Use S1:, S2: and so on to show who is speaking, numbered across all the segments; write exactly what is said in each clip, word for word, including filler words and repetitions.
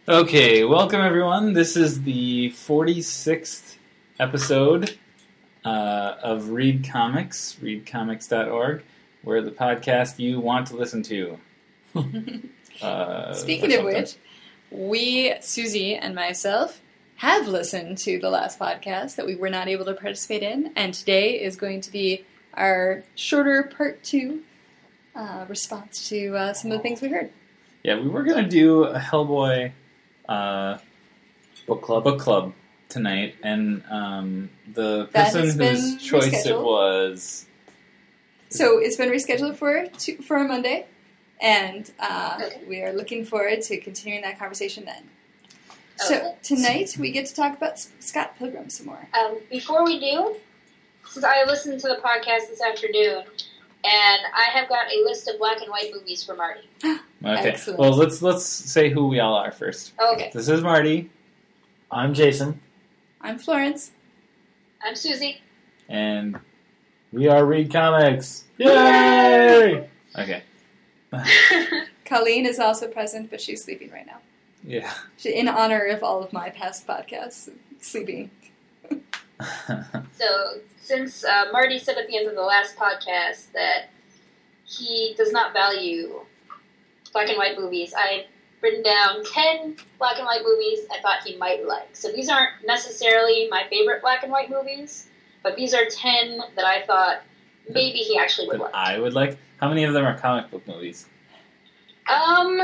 S1: Okay, welcome everyone. This is the forty-sixth episode uh, of Read Comics, read comics dot org. We're the podcast you want to listen to. uh,
S2: Speaking of which, we, Susie and myself, have listened to the last podcast that we were not able to participate in, and today is going to be our shorter part two uh, response to uh, some of the things we heard.
S1: Yeah, we were going to do a Hellboy uh,
S3: book club
S1: book club tonight, and um, the
S2: That
S1: person
S2: has been
S1: whose choice it
S2: rescheduled.
S1: was...
S2: So it's been rescheduled for two, for a Monday, and uh,
S4: Okay.
S2: we are looking forward to continuing that conversation then.
S4: Okay.
S2: So tonight we get to talk about S- Scott Pilgrim some more.
S4: Um, before we do, since I listened to the podcast this afternoon, and I have got a list of black and white movies for Marty.
S1: Okay,
S2: Excellent.
S1: well, let's let's say who we all are first.
S4: Okay,
S1: This is Marty,
S3: I'm Jason.
S2: I'm Florence.
S4: I'm Susie.
S1: and...
S3: We are Read Comics. Yay!
S1: Okay,
S2: Colleen is also present, but she's sleeping right now.
S1: yeah.
S2: She, in honor of all of my past podcasts, sleeping.
S4: So, since uh, Marty said at the end of the last podcast that he does not value black and white movies, I've written down ten black and white movies I thought he might like. So these aren't necessarily my favorite black and white movies, but these are ten that I thought maybe he actually would
S1: That
S4: like.
S1: I would like. How many of them are comic book movies?
S4: Um,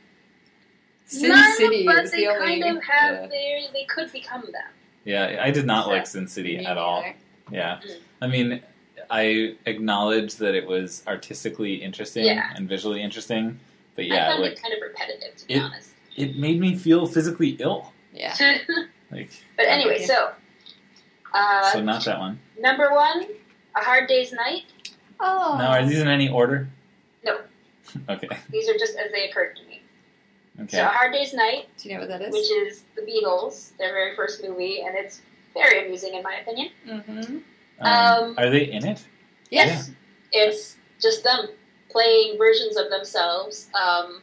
S2: Sin
S4: none,
S2: City
S4: but
S2: is
S4: they
S2: the only.
S4: kind of have
S2: uh,
S4: their, they could become them.
S1: Yeah, I did not
S4: So,
S1: like Sin City
S2: me
S1: at all.
S2: neither.
S1: Yeah,
S4: Mm.
S1: I mean, I acknowledge that it was artistically interesting
S4: Yeah.
S1: and visually interesting, but
S4: I
S1: yeah,
S4: found
S1: like
S4: it kind of repetitive, to be
S1: it-
S4: honest.
S1: it made me feel physically ill.
S2: Yeah.
S1: Like,
S4: But anyway, so uh,
S1: so not that one.
S4: number one, A Hard Day's Night.
S2: Oh.
S1: Now, are these in any order?
S4: No.
S1: Okay.
S4: These are just as they occurred to me.
S1: Okay.
S4: So A Hard Day's Night,
S2: Do you know what that is?
S4: which is the Beatles, their very first movie, and it's very amusing in my opinion.
S2: Mm-hmm.
S1: Um,
S4: um,
S1: are they in it?
S4: Yes, it's just them playing versions of themselves. Um,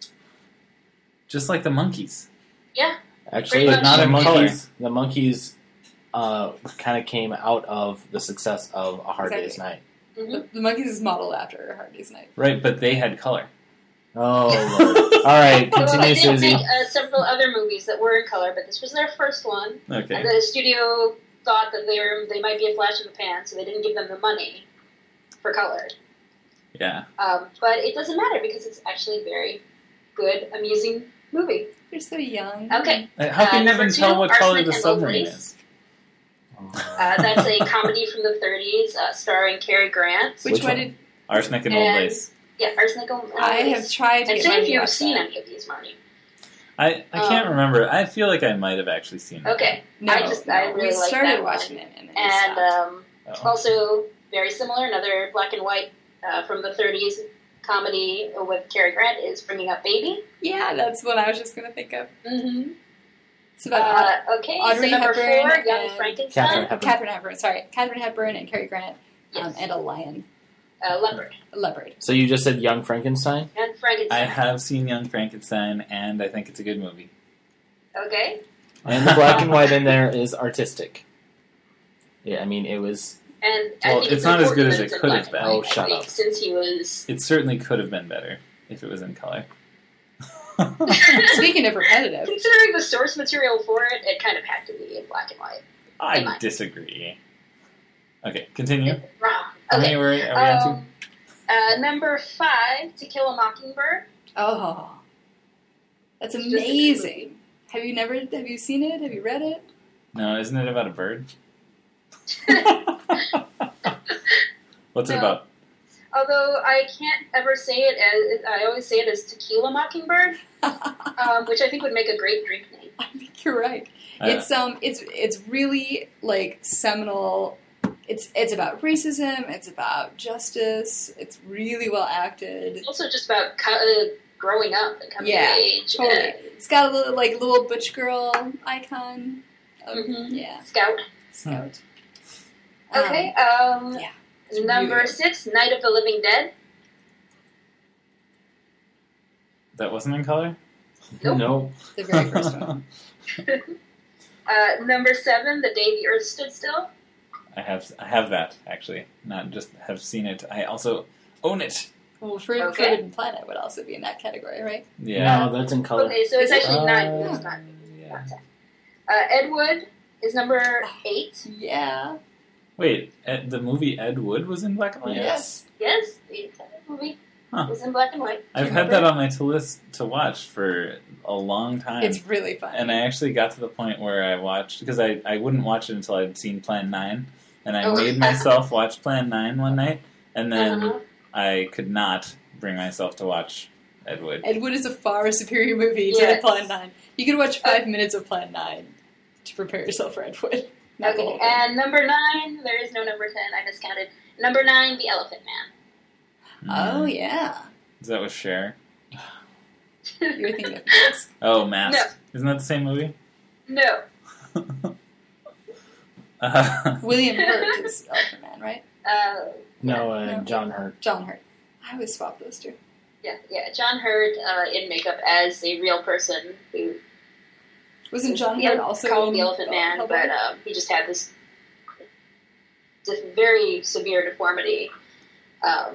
S1: Just like the monkeys.
S3: Actually,
S4: Pretty much.
S3: not
S1: Not
S3: the
S1: in
S3: monkeys. The monkeys uh, kind of came out of the success of A Hard
S2: Exactly.
S3: Day's Night.
S4: mhm.
S2: The, the Monkeys is modeled after A Hard Day's Night.
S1: Right, but they had color.
S3: Oh, Lord. All right,
S4: Well,
S3: continue,
S4: they did
S3: Susie.
S4: make uh, several other movies that were in color, but this was their first one.
S1: Okay.
S4: And the studio thought that they were they might be a flash in the pan, so they didn't give them the money for color.
S1: Yeah.
S4: Um, but it doesn't matter because it's actually a very good, amusing movie.
S2: You're so young.
S4: Okay,
S1: Uh, How can
S4: Uh,
S1: you
S4: number
S1: even tell
S4: two,
S1: what color
S4: Arsenic
S1: the
S4: and
S1: submarine
S4: Lovelace.
S1: is?
S4: uh, that's a comedy from the thirties uh, starring Cary Grant.
S2: Which,
S3: Which
S2: one
S3: one?
S2: did
S1: Arsenic and Old
S4: And-
S1: Lace.
S4: Yeah, Arsenic and Lovelace.
S2: I have tried to
S4: And
S2: get
S4: say
S2: Marty
S4: if
S2: to
S4: you've
S2: watch
S4: seen
S2: that.
S4: any of these, Marty.
S1: I, I can't
S4: Um,
S1: remember. I feel like I might have actually seen it.
S4: Okay,
S2: No,
S4: I just
S2: no,
S4: I really
S2: we
S4: like
S2: started
S4: that
S2: watching
S4: one.
S2: it and then we
S4: And
S2: stopped.
S4: um,
S1: Oh.
S4: also very similar, another black and white uh, from the thirties comedy with Cary Grant is Bringing Up Baby.
S2: Yeah, that's what I was just gonna think of.
S4: Mm-hmm.
S2: It's about
S4: Uh, okay,
S2: Audrey
S4: so number
S2: Hepburn
S4: four, Young
S2: and
S4: Frankenstein,
S3: Catherine
S2: uh,
S3: Hepburn.
S2: Catherine Hepburn. Sorry, Catherine Hepburn and Cary Grant, um,
S4: Yes.
S2: and a lion,
S4: uh, Leopard,
S2: a leopard.
S3: So you just said Young Frankenstein?
S4: Young
S1: I
S4: Frankenstein.
S1: have seen Young Frankenstein, and I think it's a good movie.
S4: Okay,
S3: And the black and white in there is artistic. Yeah, I mean, it was...
S4: and
S1: Well,
S4: I think
S1: it's not as good
S4: important
S1: as
S4: that
S1: it
S4: it's in
S1: could
S4: black
S1: have
S4: and
S1: been.
S4: white,
S3: Oh,
S4: I
S3: shut
S4: think,
S3: up.
S4: Since he was
S1: It certainly could have been better if it was in color.
S2: Speaking of repetitive,
S4: considering the source material for it, it kind of had to be in black and white.
S1: I
S4: Fine.
S1: disagree. Okay, continue.
S4: Wrong.
S1: How
S4: Okay.
S1: many were, are we on to?
S4: Um, uh, number five, To Kill a Mockingbird.
S2: oh, that's
S4: It's just a good
S2: amazing. Have you never? Have you seen it? Have you read it?
S1: No, isn't it about a bird? What's it
S4: No.
S1: about?
S4: Although I can't ever say it as I always say it as Tequila Mockingbird, um, which I think would make a great drink name.
S2: I think you're right.
S1: I-
S2: It's um, it's it's really like seminal. It's it's about racism. It's about justice. It's really well acted.
S4: It's also just about co- uh, growing up and coming
S2: Yeah,
S4: of age.
S2: Totally.
S4: and
S2: It's got a little like little butch girl icon. Of,
S4: Mhm.
S2: Yeah,
S4: Scout.
S2: scout.
S4: Okay. Um,
S2: yeah, it's
S4: number
S2: really good.
S4: six, Night of the Living Dead.
S1: That wasn't in color?
S4: Nope.
S3: Nope.
S2: The very first one.
S4: Uh, number seven, The Day the Earth Stood Still.
S1: I have I have that actually, not just have seen it. I also own it.
S2: Well, For,
S4: Okay.
S2: Forbidden Planet would also be in that category, right?
S1: Yeah.
S3: No, that's in color.
S4: Okay, so it's
S2: Is it?
S4: actually not.
S1: Uh,
S4: It's not.
S1: yeah.
S4: not ten. Uh, Ed Wood is number eight.
S2: Yeah.
S1: Wait, Ed, the movie Ed Wood was in black and white.
S2: Yes.
S4: Yes, the entire movie
S1: Huh.
S4: was in black and white.
S1: I've
S4: Do you
S1: had that
S4: remember?
S1: on my to list to watch for a long time.
S2: It's really fun.
S1: And I actually got to the point where I watched, because I, I wouldn't watch it until I'd seen Plan nine, and I
S4: Oh.
S1: made myself watch Plan nine one night, and then
S4: Uh-huh.
S1: I could not bring myself to watch Ed Wood.
S2: Ed Wood is a far superior movie to
S4: Yes.
S2: Plan nine. You could watch five minutes of Plan nine to prepare yourself for Ed Wood. Not the whole
S4: Okay,
S2: thing.
S4: and number nine, there is no number ten, I miscounted. Number nine, The Elephant Man.
S2: Oh,
S1: Mm.
S2: yeah.
S1: Is that with Cher?
S2: You were thinking of this.
S1: Oh, Mask.
S4: No.
S1: Isn't that the same movie?
S4: No.
S1: uh,
S2: William Hurt is Elephant Man, right?
S4: Uh,
S3: No, uh,
S2: No.
S3: John Hurt.
S2: John Hurt. I always swap those two.
S4: yeah, yeah. John Hurt uh, in makeup as a real person who
S2: Wasn't John
S4: the,
S2: Hurt also
S4: called
S2: in
S4: the Elephant Man,
S2: Hellboy?
S4: but um, he just had this this very severe deformity. Um,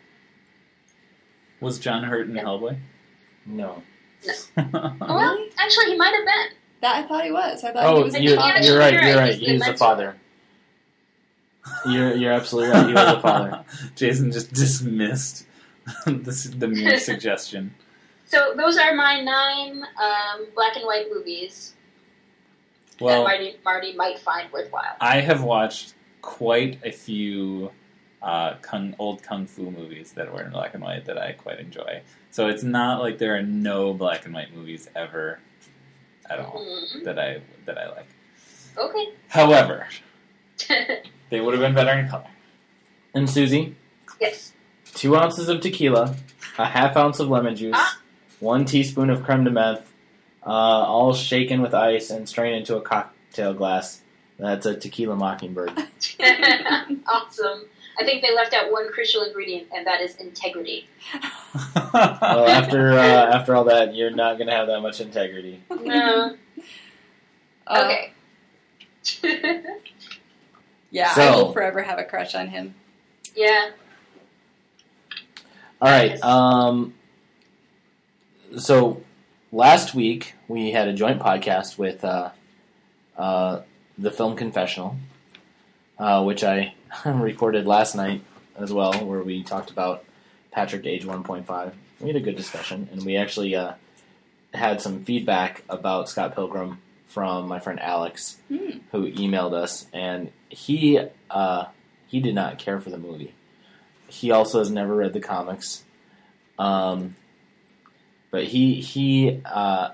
S1: was John Hurt in
S4: Yeah.
S1: Hellboy?
S3: No.
S4: well, actually, he might have been.
S2: That I thought he was. I thought
S3: Oh,
S2: he was
S4: I
S2: the
S3: you're,
S4: think
S2: father.
S4: he
S3: you're right.
S4: You're
S3: You're
S4: right,
S3: right.
S4: he's
S3: He was the
S4: mental.
S3: father. You're you're absolutely right. He was the father.
S1: Jason just dismissed this, the mere suggestion.
S4: So those are my nine um, black and white movies that
S1: Well,
S4: Marty, Marty might find worthwhile.
S1: I have watched quite a few uh, kung, old kung fu movies that were in black and white that I quite enjoy. So it's not like there are no black and white movies ever at all
S4: Mhm.
S1: that I that I like.
S4: Okay.
S1: However, they would have been better in color.
S3: And Susie,
S4: Yes.
S3: two ounces of tequila, a half ounce of lemon juice,
S4: Ah.
S3: one teaspoon of creme de menthe, uh, all shaken with ice and strained into a cocktail glass. That's a tequila mockingbird.
S4: Awesome. I think they left out one crucial ingredient, and that is integrity.
S3: Well, after uh, after all that, you're not going to have that much integrity.
S4: No.
S2: Uh,
S4: Okay.
S2: Yeah, I
S3: So-
S2: will forever have a crush on him.
S4: Yeah.
S3: All right. Um, so last week we had a joint podcast with uh, uh, the Film Confessional, uh, which I recorded last night as well, where we talked about Patrick Age one point five. We had a good discussion, and we actually uh, had some feedback about Scott Pilgrim from my friend Alex,
S2: Hmm.
S3: who emailed us, and he uh, he did not care for the movie. He also has never read the comics, um, but he he uh,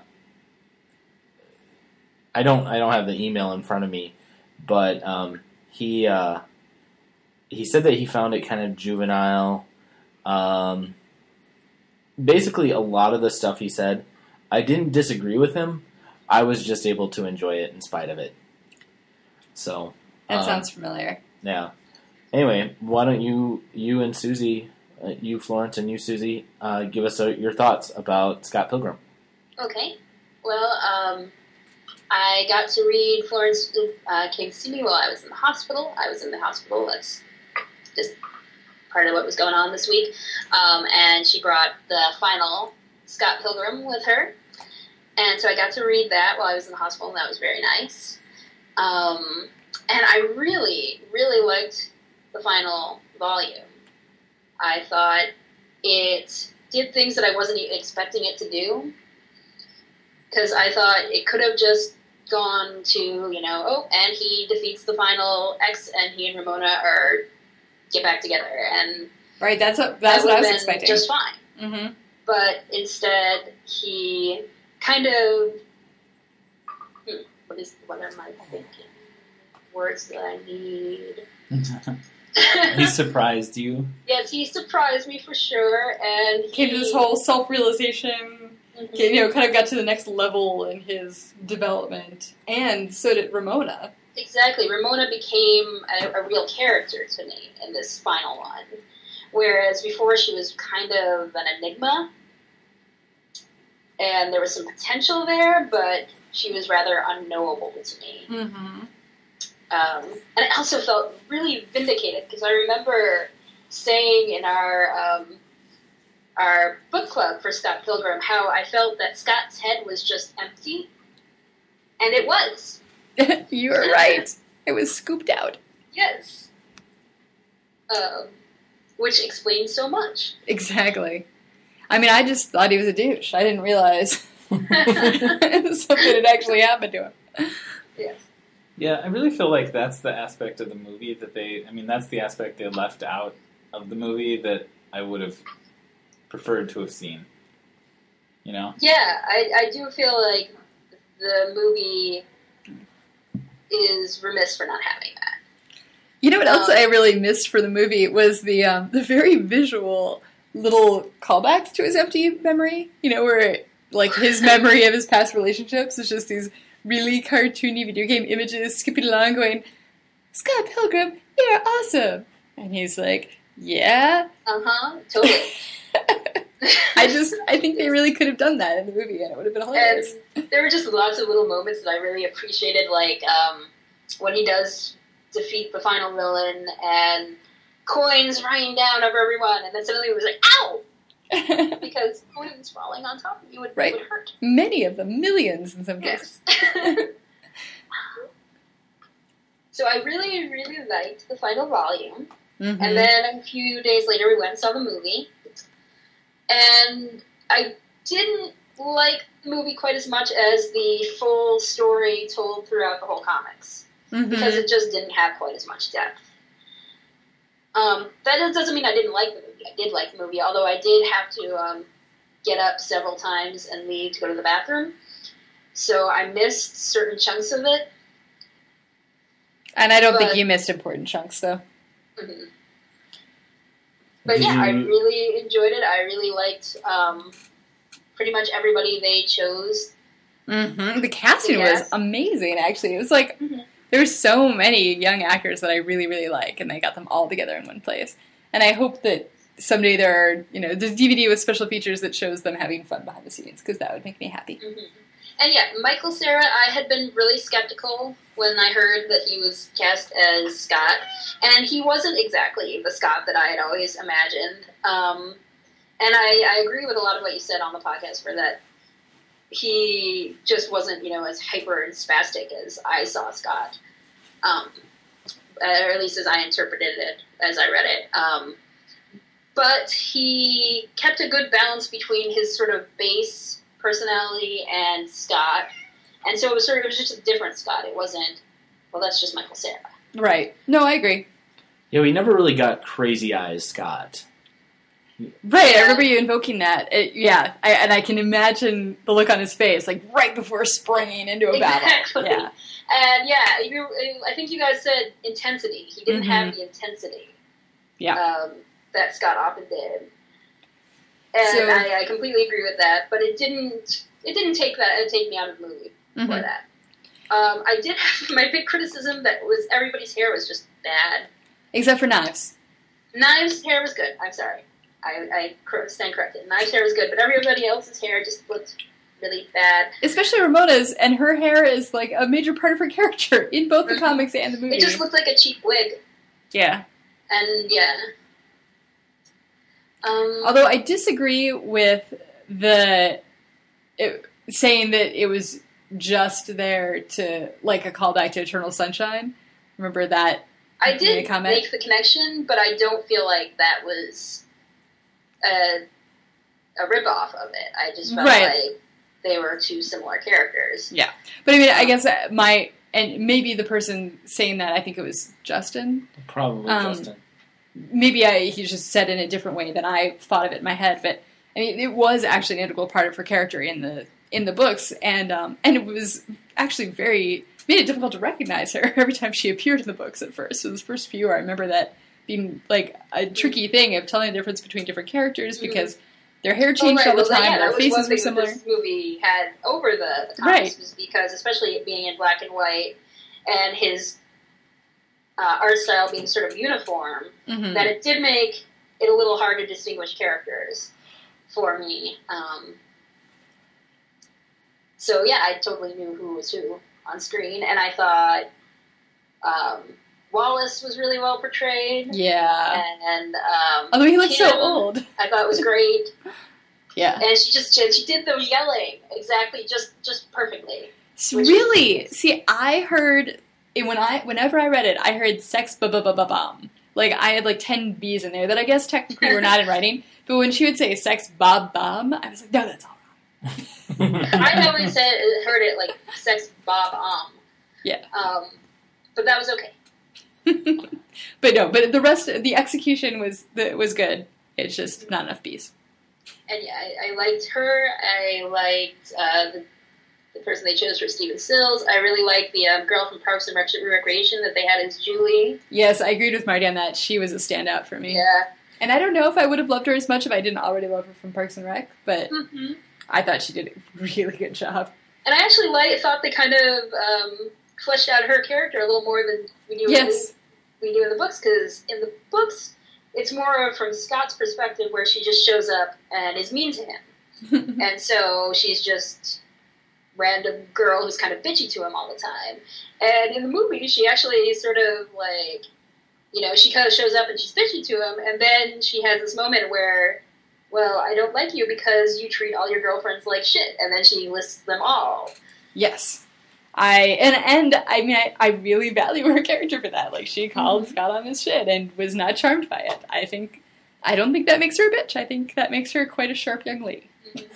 S3: I don't I don't have the email in front of me, but um, he uh, he said that he found it kind of juvenile. Um, basically, a lot of the stuff he said, I didn't disagree with him. I was just able to enjoy it in spite of it. So
S2: That
S3: um,
S2: sounds familiar.
S3: yeah. Anyway, why don't you, you and Susie, uh, you Florence and you Susie, uh, give us uh, your thoughts about Scott Pilgrim?
S4: Okay. Well, um, I got to read Florence uh, Came to See Me while I was in the hospital. I was in the hospital. That's just part of what was going on this week. Um, and she brought the final Scott Pilgrim with her. And so I got to read that while I was in the hospital, and that was very nice. Um, and I really, really liked the final volume. I thought it did things that I wasn't even expecting it to do. Because I thought it could have just gone to, you know, oh, and he defeats the final X, and he and Ramona are get back together, and
S2: Right, that's what that's
S4: that
S2: what I
S4: would
S2: was
S4: have been
S2: expecting.
S4: just fine.
S2: Mm-hmm.
S4: But instead, he kind of, hmm, what is, what am I thinking? Words that I need.
S1: He surprised you.
S4: Yes, he surprised me for sure, and he
S2: Came to this whole self-realization.
S4: Mhm.
S2: You know, kind of got to the next level in his development, and so did Ramona.
S4: Exactly. Ramona became a, a real character to me in this final one, whereas before she was kind of an enigma. and there was some potential there, but she was rather unknowable to me.
S2: Mm-hmm.
S4: Um, and I also felt really vindicated because I remember saying in our um, our book club for Scott Pilgrim how I felt that Scott's head was just empty, and it was.
S2: You were right. It was scooped out.
S4: Yes. Um, which explains so much.
S2: Exactly. I mean, I just thought he was a douche. I didn't realize something had actually happened to him.
S4: Yes.
S1: Yeah, I really feel like that's the aspect of the movie that they, I mean, that's the aspect they left out of the movie that I would have preferred to have seen. You know?
S4: Yeah, I, I do feel like the movie is remiss for not having that.
S2: You know what else
S4: Um,
S2: I really missed for the movie was the um, the very visual little callbacks to his empty memory. You know, where like his memory of his past relationships is just these really cartoony video game images skipping along going, Scott Pilgrim, you're awesome. And he's like, yeah.
S4: Uh-huh, totally.
S2: I just, I think they really could have done that in the movie and it would have been hilarious.
S4: And there were just lots of little moments that I really appreciated, like um, when he does defeat the final villain and coins raining down over everyone, and then suddenly it was like, ow! Because coins falling on top of you would,
S2: Right.
S4: would hurt.
S2: Many of them, millions in some cases.
S4: Yes. So I really, really liked the final volume.
S2: Mm-hmm.
S4: And then a few days later we went and saw the movie. And I didn't like the movie quite as much as the full story told throughout the whole comics.
S2: Mm-hmm.
S4: Because it just didn't have quite as much depth. Um, that doesn't mean I didn't like the movie. I did like the movie, although I did have to um, get up several times and leave to go to the bathroom. So I missed certain chunks of it.
S2: And I don't
S4: But-
S2: think you missed important chunks, though.
S4: Mm-hmm. But
S3: Did
S4: yeah, I
S3: you-
S4: really enjoyed it. I really liked um, pretty much everybody they chose.
S2: Mm-hmm. The casting
S4: Yes.
S2: was amazing, actually. It was like,
S4: Mm-hmm.
S2: there's so many young actors that I really, really like, and they got them all together in one place. And I hope that someday there are, you know, there's D V D with special features that shows them having fun behind the scenes, because that would make me happy.
S4: Mm-hmm. And yeah, Michael Cera, I had been really skeptical when I heard that he was cast as Scott, and he wasn't exactly the Scott that I had always imagined. Um, and I, I agree with a lot of what you said on the podcast for that. He just wasn't, you know, as hyper and spastic as I saw Scott, um, or at least as I interpreted it as I read it. Um, but he kept a good balance between his sort of base personality and Scott, and so it was sort of it was just a different Scott. It wasn't, well, that's just Michael Cera.
S2: Right. No, I agree.
S3: Yeah, we never really got Crazy Eyes Scott.
S2: Right, I
S4: Yeah.
S2: remember you invoking that. It, yeah, I, and I can imagine the look on his face, like right before springing into a
S4: Exactly.
S2: battle. Yeah.
S4: And yeah, you, I think you guys said intensity. He didn't
S2: Mm-hmm.
S4: have the intensity
S2: Yeah.
S4: um, that Scott often did, and
S2: So-
S4: I, I completely agree with that. But it didn't. It didn't take that. It take me out of the movie for
S2: Mhm.
S4: that. Um, I did have my big criticism that was everybody's hair was just bad.
S2: Except for Knives.
S4: Knives' hair was good. I'm sorry. I, I cor- stand corrected. Knives' hair was good, but everybody else's hair just looked really bad.
S2: Especially Ramona's, and her hair is like a major part of her character in both the
S4: Mhm.
S2: comics and the movie.
S4: It just looked like a cheap wig.
S2: Yeah.
S4: And yeah. Um,
S2: Although I disagree with the it, saying that it was just there to, like, a callback to Eternal Sunshine. Remember that?
S4: I
S2: May
S4: did
S2: I comment?
S4: make the connection, but I don't feel like that was a, a ripoff of it. I just felt
S2: Right.
S4: like they were two similar characters.
S2: But I mean, I guess my, and maybe the person saying that, I think it was Justin.
S3: Probably
S2: Um,
S3: Justin.
S2: Maybe I, he just said it in a different way than I thought of it in my head, but I mean, it was actually an integral part of her character in the in the books, and um, and it was actually very made it difficult to recognize her every time she appeared in the books at first. So the first few, I remember that being like a tricky thing of telling the difference between different characters
S4: Mhm.
S2: because their hair
S4: Oh,
S2: changed
S4: right,
S2: all the
S4: well,
S2: time,
S4: yeah,
S2: and
S4: that
S2: their
S4: was
S2: faces
S4: one
S2: were
S4: thing that
S2: similar.
S4: this movie had over the, the comics
S2: Right.
S4: was because, especially it being in black and white, and his uh, art style being sort of uniform,
S2: Mhm.
S4: that it did make it a little hard to distinguish characters for me. Um, So yeah, I totally knew who was who on screen, and I thought um, Wallace was really well portrayed.
S2: Yeah.
S4: And um,
S2: although he looks
S4: Kim,
S2: so old.
S4: I thought was great.
S2: Yeah.
S4: And she just she, she did the yelling exactly, just just perfectly.
S2: Really? See, I heard it when I whenever I read it, I heard sex ba ba ba ba bum. Like I had like ten B's in there that I guess technically were not in writing. But when she would say sex ba bum, I was like, no, that's all wrong.
S4: I always said heard it like sex bob um.
S2: Yeah.
S4: Um, but that was okay.
S2: But no, but the rest, the execution was the, was good. It's just not enough B's.
S4: And yeah, I, I liked her. I liked uh, the, the person they chose for Stephen Stills. I really liked the um, girl from Parks and Rec- Recreation that they had as Julie.
S2: Yes, I agreed with Marty on that. She was a standout for me.
S4: Yeah.
S2: And I don't know if I would have loved her as much if I didn't already love her from Parks and Rec, but
S4: Mm-hmm.
S2: I thought she did a really good job.
S4: And I actually like, thought they kind of um, fleshed out her character a little more than we do,
S2: Yes.
S4: we do in the books, because in the books, it's more from Scott's perspective where she just shows up and is mean to him. And so she's just random girl who's kind of bitchy to him all the time. And in the movie, she actually sort of like, you know, she kind of shows up and she's bitchy to him, and then she has this moment where, well, I don't like you because you treat all your girlfriends like shit, and then she lists them all.
S2: Yes. I and and I mean I, I really value her character for that. Like she called
S4: Mm-hmm.
S2: Scott on his shit and was not charmed by it. I think I don't think that makes her a bitch. I think that makes her quite a sharp young lady.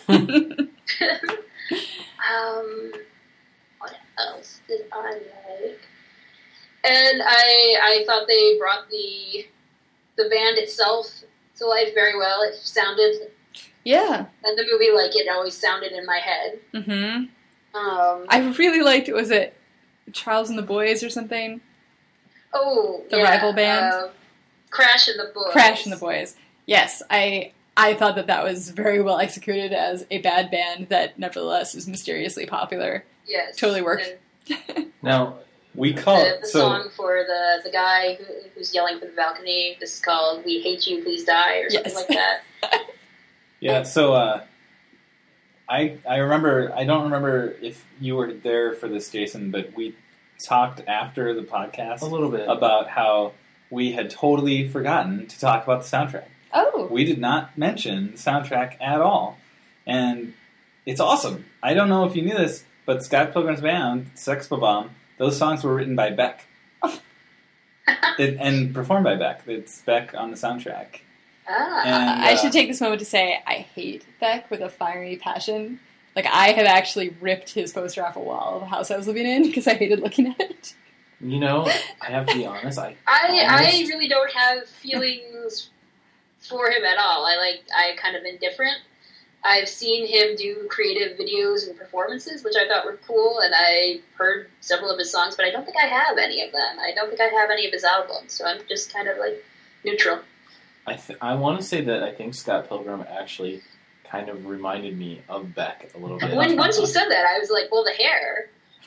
S4: um, what else did I like? And I I thought they brought the the band itself to life very well. It sounded
S2: Yeah.
S4: in the movie like it always sounded in my head.
S2: Mm-hmm.
S4: Um,
S2: I really liked was it Charles and the Boys or something?
S4: oh,
S2: The
S4: yeah,
S2: rival band?
S4: uh, Crash and the Boys.
S2: Crash and the Boys. Yes, I I thought that that was very well executed as a bad band that nevertheless is mysteriously popular.
S4: Yes,
S2: Totally worked.
S4: And
S3: Now,
S1: We call
S4: the, the
S1: so
S4: song for the the guy who, who's yelling from the balcony. This is called "We Hate You, Please Die" or something
S2: Yes.
S4: like that.
S1: yeah. So uh, I I remember I don't remember if you were there for this, Jason, but we talked after the podcast
S3: a little bit.
S1: about how we had totally forgotten to talk about the soundtrack.
S2: Oh.
S1: We did not mention the soundtrack at all, and it's awesome. I don't know if you knew this, but Scott Pilgrim's Band, Sex Bomb, those songs were written by Beck it, and performed by Beck. It's Beck on the soundtrack.
S4: Ah,
S1: And,
S2: I
S1: uh,
S2: should take this moment to say I hate Beck with a fiery passion. Like, I have actually ripped his poster off a wall of the house I was living in because I hated looking at it.
S3: You know, I have to be honest. I
S4: I I
S3: almost-
S4: really don't have feelings for him at all. I like I kind of indifferent. I've seen him do creative videos and performances, which I thought were cool, and I heard several of his songs, but I don't think I have any of them. I don't think I have any of his albums, so I'm just kind of like neutral.
S3: I th- I want to say that I think Scott Pilgrim actually kind of reminded me of Beck a little bit.
S4: When once you said that, I was like, well, the hair.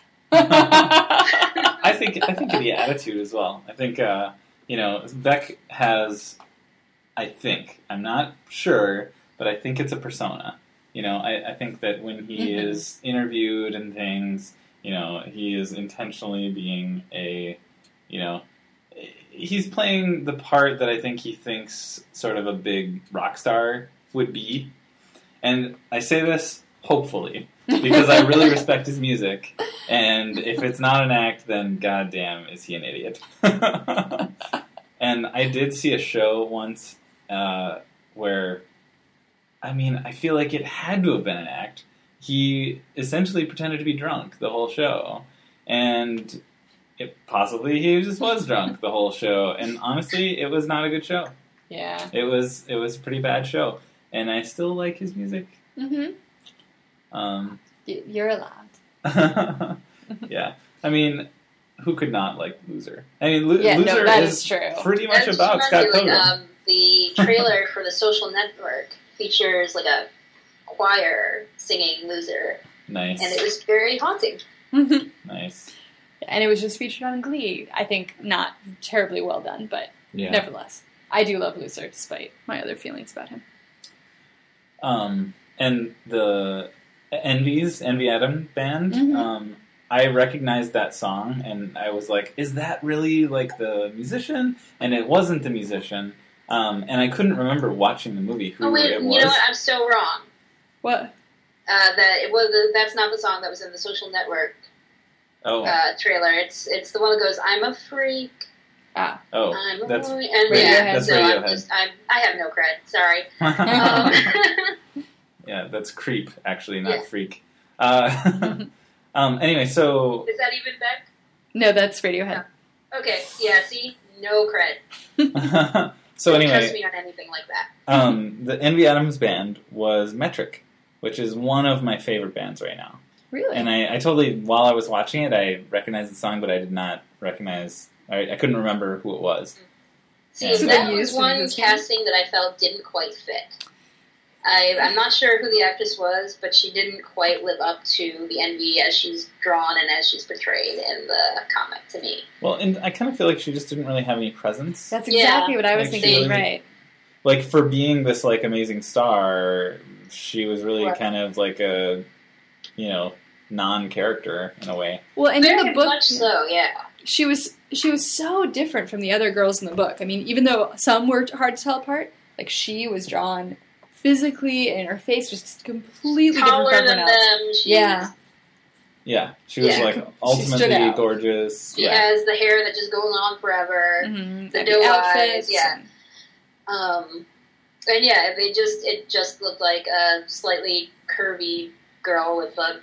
S1: I think I think the attitude as well. I think uh, you know Beck has. I think I'm not sure, but I think it's a persona. You know, I, I think that when he
S2: Mhm.
S1: is interviewed and things, you know, he is intentionally being a, you know, he's playing the part that I think he thinks sort of a big rock star would be. And I say this hopefully because I really respect his music. And if it's not an act, then goddamn is he an idiot. And I did see a show once uh, where, I mean, I feel like it had to have been an act. He essentially pretended to be drunk the whole show. And it, possibly he just was drunk the whole show. And honestly, it was not a good show.
S2: Yeah.
S1: It was it was a pretty bad show. And I still like his music.
S2: Mm-hmm.
S1: Um,
S2: Y- you're allowed.
S1: yeah. I mean, who could not like Loser? I mean, Lo-
S2: Yeah, no,
S1: Loser
S2: that
S1: is
S2: is true.
S1: pretty much
S4: That
S1: about
S4: just
S1: Scott
S4: reminds me,
S1: Pilgrim.
S4: like, um, the trailer for The Social Network features like a choir singing "Loser,"
S1: Nice.
S4: and it was very haunting.
S2: and
S1: Nice.
S2: it was just featured on Glee. I think not terribly well done, but
S3: Yeah.
S2: nevertheless. I do love Loser, despite my other feelings about him.
S1: Um, and the Envy's Envy Adam band.
S2: Mhm.
S1: Um, I recognized that song, and I was like, "Is that really like the musician?" And it wasn't the musician, um, and I couldn't remember watching the movie who
S4: Oh wait,
S1: it
S4: you
S1: was.
S4: know what? I'm so wrong.
S2: What?
S4: Uh, that it was. The, that's not the song that was in the Social Network
S1: Oh,
S4: uh, trailer. It's it's the one that goes, "I'm a freak."
S2: Ah.
S1: oh,
S4: I'm a
S1: that's
S4: boy. And
S1: Radiohead.
S4: yeah,
S1: That's
S4: so I'm
S1: Radiohead.
S4: just I'm I have no cred. Sorry. Um,
S1: yeah, that's creep. Actually, not
S4: Yeah.
S1: freak. Uh, um, anyway, so
S4: is that even Beck?
S2: No, that's Radiohead.
S4: Okay. Yeah. See, no cred.
S1: so
S4: Don't
S1: anyway,
S4: trust me on anything like that.
S1: um, the Envy Adams band was Metric, which is one of my favorite bands right now.
S2: Really?
S1: And I, I totally, while I was watching it, I recognized the song, but I did not recognize, I, I couldn't remember who it was.
S4: See,
S1: Yeah. So
S4: that
S2: they
S4: was
S2: used
S4: one
S2: this
S4: casting that I felt didn't quite fit. I, I'm not sure who the actress was, but she didn't quite live up to the Envy as she's drawn and as she's portrayed in the comic to me.
S1: Well, and I kind of feel like she just didn't really have any presence.
S2: That's
S4: Yeah.
S2: exactly what I was
S1: Like,
S2: thinking,
S1: she-
S2: right.
S1: Like, for being this, like, amazing star, she was really
S4: Right.
S1: kind of like a, you know, non-character in a way.
S2: Well, and in
S4: Very
S2: the book,
S4: much so, yeah.
S2: she was she was so different from the other girls in the book. I mean, even though some were hard to tell apart, like she was drawn physically and her face was just completely
S4: Taller
S2: different from
S4: than
S2: everyone else.
S4: them. She's,
S2: Yeah.
S1: Yeah, she was,
S4: Yeah.
S1: like,
S2: She stood
S1: ultimately
S2: out.
S1: gorgeous.
S4: She
S1: Yeah.
S4: has the hair that just goes on forever.
S2: Mm-hmm.
S4: The
S2: The
S4: doe
S2: outfits,
S4: eyes, yeah.
S2: and-
S4: Um, and yeah, they just it just looked like a slightly curvy girl with a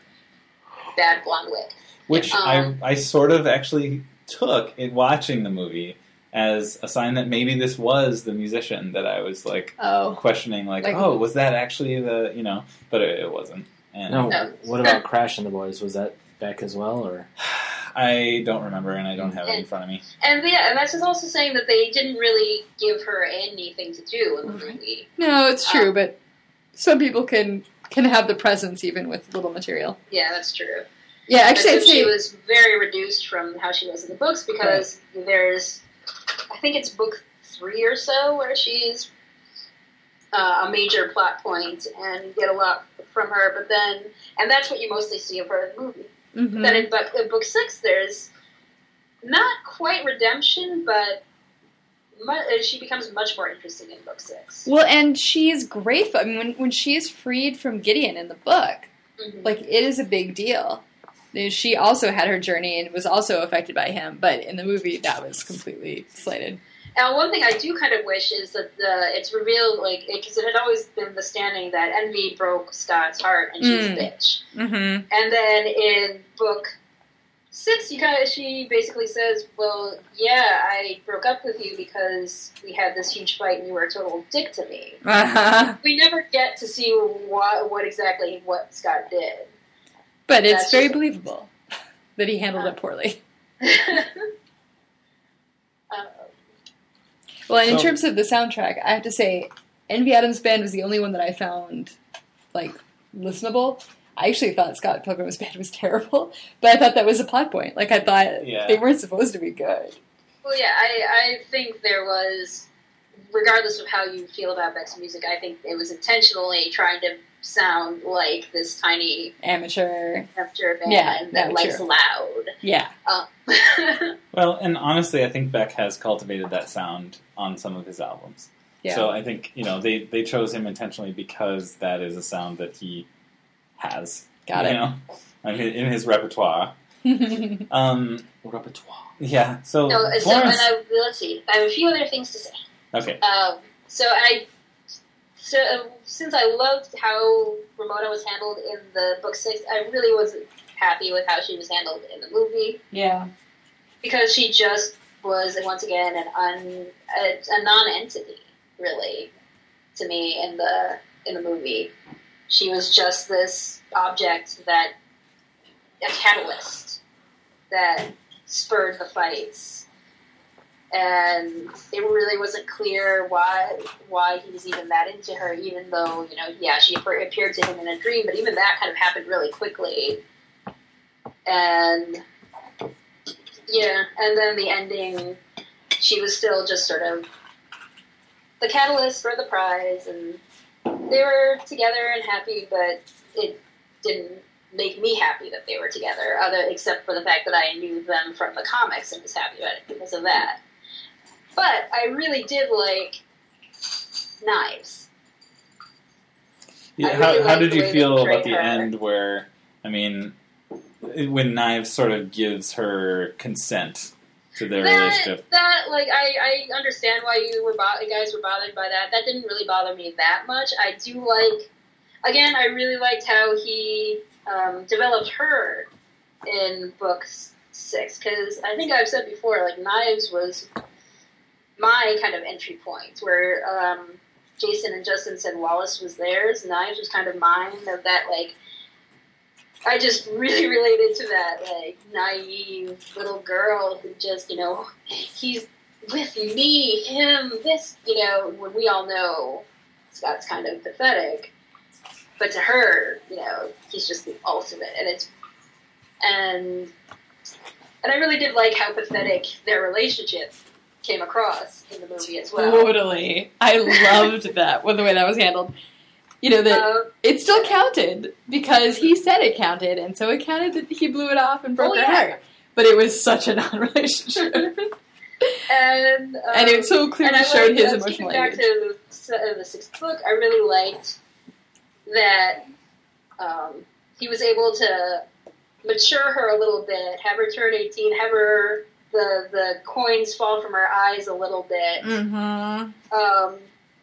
S4: bad blonde wig.
S1: Which
S4: Um,
S1: I, I sort of actually took in watching the movie as a sign that maybe this was the musician that I was, like,
S2: Oh,
S1: questioning, like,
S2: Like-
S1: oh, was that actually the, you know, but it, it wasn't. And
S3: No,
S4: No.
S3: what about Crash and the Boys? Was that Beck as well, or
S1: I don't remember, and I don't have it in front of me.
S4: And yeah, and that's just also saying that they didn't really give her anything to do in the
S2: Right.
S4: movie.
S2: no, it's true,
S4: Um,
S2: but some people can can have the presence even with little material.
S4: Yeah, that's true.
S2: Yeah, actually, I'd
S4: Except she
S2: say
S4: was very reduced from how she was in the books because there's, I think it's book three or so where she's uh, a major plot point and you get a lot from her, but then, and that's what you mostly see of her in the movie.
S2: mhm.
S4: Then in book, in book six, there's not quite redemption, but mu- she becomes much more interesting in book six.
S2: Well, and she's grateful. I mean, when when she is freed from Gideon in the book,
S4: Mhm.
S2: like it is a big deal. She also had her journey and was also affected by him, but in the movie that was completely slighted.
S4: Now, one thing I do kind of wish is that the it's revealed, like, because it had always been the standing that Envy broke Scott's heart and she's
S2: Mm.
S4: a bitch.
S2: Mm-hmm.
S4: And then in book six, you kind of she basically says, "Well, yeah, I broke up with you because we had this huge fight and you were a total dick to me."
S2: Uh-huh.
S4: We never get to see what what exactly what Scott did.
S2: But it's
S4: That's
S2: very
S4: just-
S2: believable that he handled it poorly.
S4: uh,
S2: Well, and in
S1: So-
S2: terms of the soundtrack, I have to say, Envy Adams Band was the only one that I found like listenable. I actually thought Scott Pilgrim's Band was terrible, but I thought that was a plot point. Like I thought
S1: Yeah.
S2: they weren't supposed to be good.
S4: well, yeah, I I think there was, regardless of how you feel about Beck's music, I think it was intentionally trying to sound like this tiny
S2: Amateur,
S4: amateur band
S2: Yeah,
S4: that
S2: no,
S4: likes
S2: true.
S4: loud.
S2: yeah.
S4: Um,
S1: Well, and honestly, I think Beck has cultivated that sound on some of his albums.
S2: Yeah.
S1: So I think, you know, they, they chose him intentionally because that is a sound that he has.
S2: Got
S1: you
S2: it.
S1: know, in his, in his repertoire. Um,
S3: repertoire?
S1: yeah, so
S4: no, so and
S1: Florence...
S4: I, let's see. I have a few other things to say.
S1: Okay.
S4: Um, so I, so uh, since I loved how Ramona was handled in the book six, I really wasn't happy with how she was handled in the movie
S2: yeah.
S4: because she just was once again an un, a, a non-entity, really, to me in the in the movie. She was just this object that a catalyst that spurred the fights. And it really wasn't clear why why he was even that into her, even though, you know, yeah, she appeared to him in a dream, but even that kind of happened really quickly. And, yeah, and then the ending, she was still just sort of the catalyst for the prize, and they were together and happy, but it didn't make me happy that they were together, other except for the fact that I knew them from the comics and was happy about it because of that. But I really did like Knives.
S1: Yeah,
S4: I
S1: how
S4: really
S1: how
S4: liked
S1: did
S4: the
S1: you
S4: way they
S1: feel about
S4: portrayed
S1: the
S4: her.
S1: end where, I mean, when Knives sort of gives her consent to their
S4: that,
S1: relationship?
S4: That, like, I, I understand why you were bo- you guys were bothered by that. That didn't really bother me that much. I do like, again, I really liked how he um, developed her in book six, because I think I've said before, like, Knives was my kind of entry point, where um, Jason and Justin said Wallace was theirs. Knives was kind of mine, of that, like, I just really related to that, like, naive little girl who just, you know, he's with me, him, this, you know, when we all know Scott's kind of pathetic. But to her, you know, he's just the ultimate. And it's, and, and I really did like how pathetic their relationship came across in the movie as well.
S2: Totally. I loved that, well, the way that was handled. You know, that
S4: Uh,
S2: it still counted because he said it counted, and so it counted that he blew it off and broke
S4: Oh,
S2: her
S4: yeah.
S2: heart. But it was such a non-relationship.
S4: and, um,
S2: And it so clearly
S4: and I
S2: showed
S4: liked,
S2: his
S4: uh,
S2: emotional
S4: skipping back
S2: age.
S4: to the, uh, the sixth book, I really liked that um, he was able to mature her a little bit, have her turn eighteen, have her, the, the coins fall from her eyes a little bit.
S2: Mm-hmm.
S4: Um,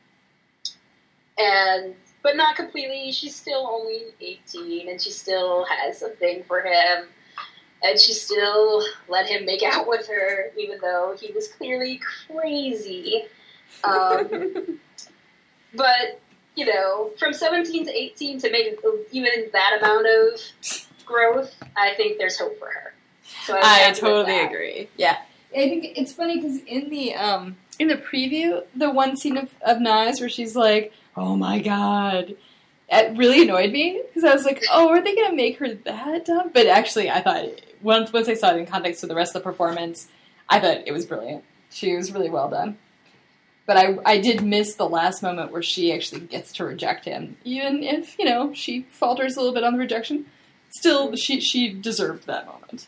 S4: and but not completely. She's still only eighteen, and she still has a thing for him, and she still let him make out with her, even though he was clearly crazy. Um, but you know, from seventeen to eighteen to make even that amount of growth, I think there's hope for her. So I, was
S2: I
S4: happy with
S2: totally
S4: that.
S2: agree. Yeah, I think it's funny because in the um in the preview, the one scene of, of Knives where she's like, "Oh my god," it really annoyed me because I was like, "Oh, are they gonna make her that dumb?" But actually, I thought once once I saw it in context with the rest of the performance, I thought it was brilliant. She was really well done. But I I did miss the last moment where she actually gets to reject him, even if you know she falters a little bit on the rejection. Still, she she deserved that moment.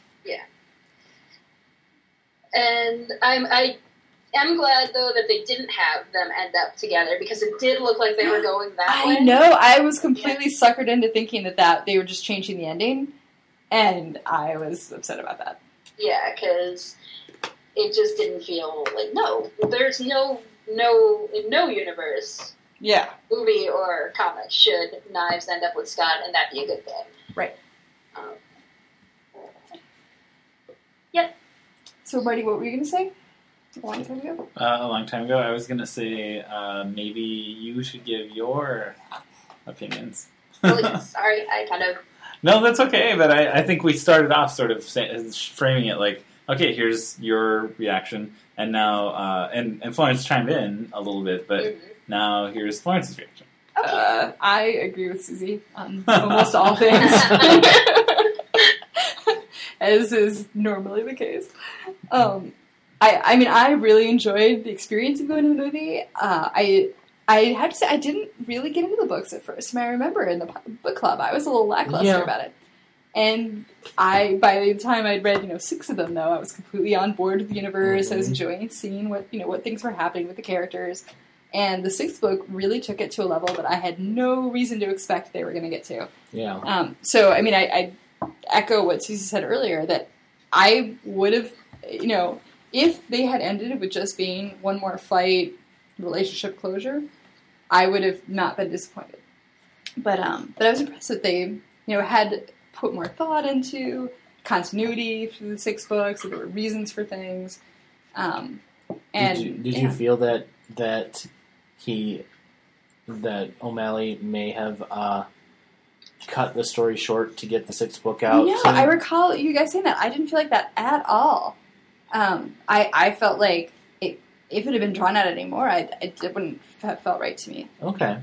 S4: And I'm I am glad though that they didn't have them end up together, because it did look like they were going that way.
S2: I know. I was completely suckered into thinking that, that they were just changing the ending, and I was upset about that.
S4: Yeah, because it just didn't feel like, no, there's no no in no universe,
S2: Yeah.
S4: movie or comic, should Knives end up with Scott and that be a good thing.
S2: Right.
S4: Um,
S2: So, Marty, what were you going to say a long time ago?
S1: Uh, a long time ago, I was going to say uh, maybe you should give your opinions.
S4: really, sorry, I kind of
S1: No, that's okay, but I, I think we started off sort of say, framing it like, okay, here's your reaction, and now, uh, and, and Florence chimed in a little bit, but
S4: mhm.
S1: now here's Florence's reaction.
S4: Okay.
S2: Uh, I agree with Susie on almost all things. As is normally the case. Um, I, I mean, I really enjoyed the experience of going to the movie. Uh, I I have to say, I didn't really get into the books at first. I, mean, I remember in the book club, I was a little lackluster
S3: Yeah.
S2: about it. And I, by the time I'd read, you know, six of them, though, I was completely on board with the universe.
S3: Mm-hmm.
S2: I was enjoying seeing what, you know, what things were happening with the characters. And the sixth book really took it to a level that I had no reason to expect they were going to get to.
S3: Yeah.
S2: Um, so, I mean, I, I echo what Susie said earlier, that I would have, you know, if they had ended it with just being one more fight, relationship closure, I would have not been disappointed. But um, but I was impressed that they, you know, had put more thought into continuity through the six books, that there were reasons for things. Um, and
S3: did you, did
S2: yeah.
S3: you feel that that he that O'Malley may have uh, cut the story short to get the sixth book out?
S2: No,
S3: soon?
S2: I recall you guys saying that. I didn't feel like that at all. Um, I I felt like it, if it had been drawn out anymore, I it wouldn't have felt right to me.
S3: Okay.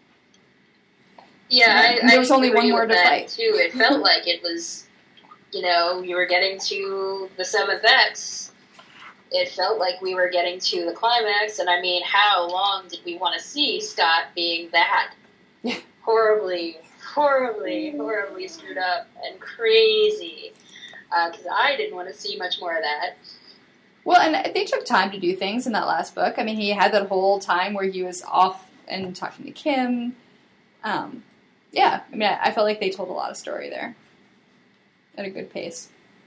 S4: Yeah, I,
S2: And there
S4: I
S2: was only
S4: agree
S2: one more
S4: with
S2: to
S4: that
S2: fight.
S4: too. It felt like it was, you know, you were getting to the seventh X. It felt like we were getting to the climax, and I mean, how long did we want to see Scott being that
S2: Yeah.
S4: horribly, horribly, horribly screwed up and crazy. Because uh, I didn't want to see much more of that.
S2: Well, and they took time to do things in that last book. I mean, he had that whole time where he was off and talking to Kim. Um, yeah, I mean, I, I felt like they told a lot of story there at a good pace.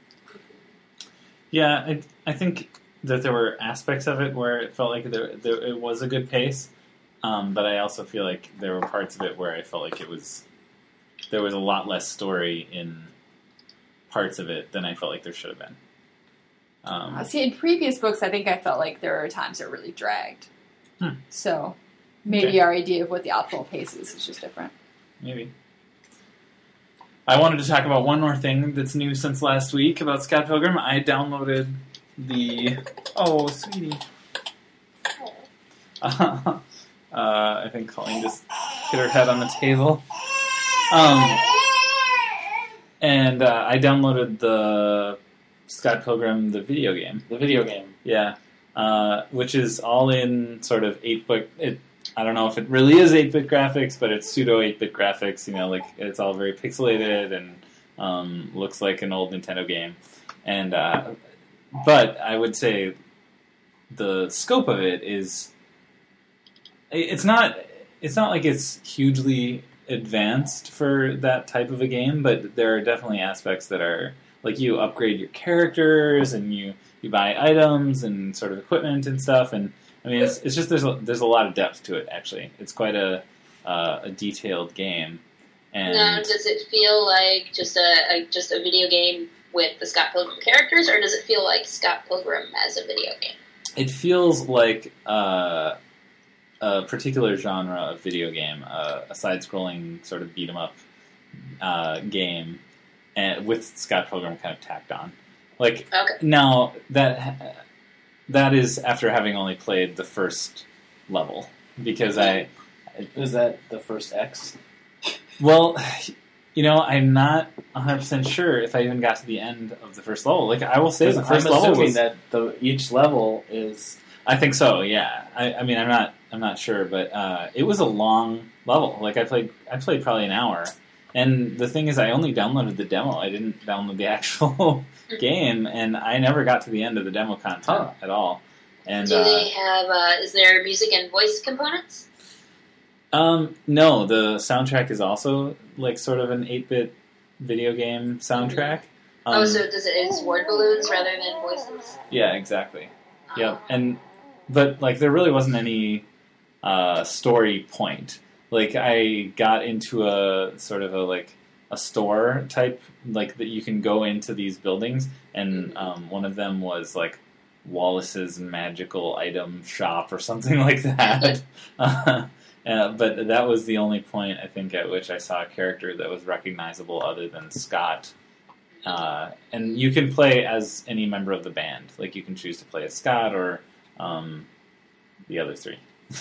S1: Yeah, I, I think that there were aspects of it where it felt like there, there it was a good pace, um, but I also feel like there were parts of it where I felt like it was there was a lot less story in parts of it than I felt like there should have been. Um,
S2: Uh, see, in previous books, I think I felt like there were times that really dragged.
S1: Hmm.
S2: So maybe
S1: Okay.
S2: our idea of what the optimal pace is is just different.
S1: Maybe. I wanted to talk about one more thing that's new since last week about Scott Pilgrim. I downloaded the... Oh, sweetie. Uh, I think Colleen just hit her head on the table. Um, and uh, I downloaded the Scott Pilgrim, the video game.
S3: The video game.
S1: Yeah. Uh, which is all in sort of eight-bit... It, I don't know if it really is eight-bit graphics, but it's pseudo eight-bit graphics. You know, like it's all very pixelated and um, looks like an old Nintendo game. And uh, but I would say the scope of it is it's not it's not like it's hugely advanced for that type of a game, but there are definitely aspects that are like you upgrade your characters and you, you buy items and sort of equipment and stuff and I mean, it's, it's just there's a, there's a lot of depth to it. Actually, it's quite a uh, a detailed game. And
S4: Now, does it feel like just a, a just a video game with the Scott Pilgrim characters, or does it feel like Scott Pilgrim as a video game?
S1: it feels like uh, a particular genre of video game, uh, a side-scrolling sort of beat 'em up uh, game, and with Scott Pilgrim kind of tacked on. Like
S4: Okay.
S1: now that. That is after having only played the first level, because I...
S3: Is that the first X?
S1: Well, you know, I'm not one hundred percent sure if I even got to the end of the first level. Like, I will say the first
S3: I'm
S1: level
S3: assuming
S1: was...
S3: that the, each level is...
S1: I think so, yeah. I, I mean, I'm not I'm not sure, but uh, it was a long level. Like, I played I played probably an hour. And the thing is, I only downloaded the demo. I didn't download the actual game, and I never got to the end of the demo content
S3: Huh.
S1: at all. And
S4: Do
S1: uh,
S4: they have, uh, is there music and voice components?
S1: um, no, the soundtrack is also like sort of an eight-bit video game soundtrack. Um,
S4: oh, so does it is word balloons rather than voices?
S1: yeah, exactly. Yep, and but like there really wasn't any uh, story point. Like I got into a sort of a like a store type, like that you can go into these buildings, and um, one of them was like Wallace's magical item shop or something like that. uh, uh, but that was the only point I think at which I saw a character that was recognizable other than Scott. Uh, and you can play as any member of the band. Like you can choose to play as Scott or um, the other three.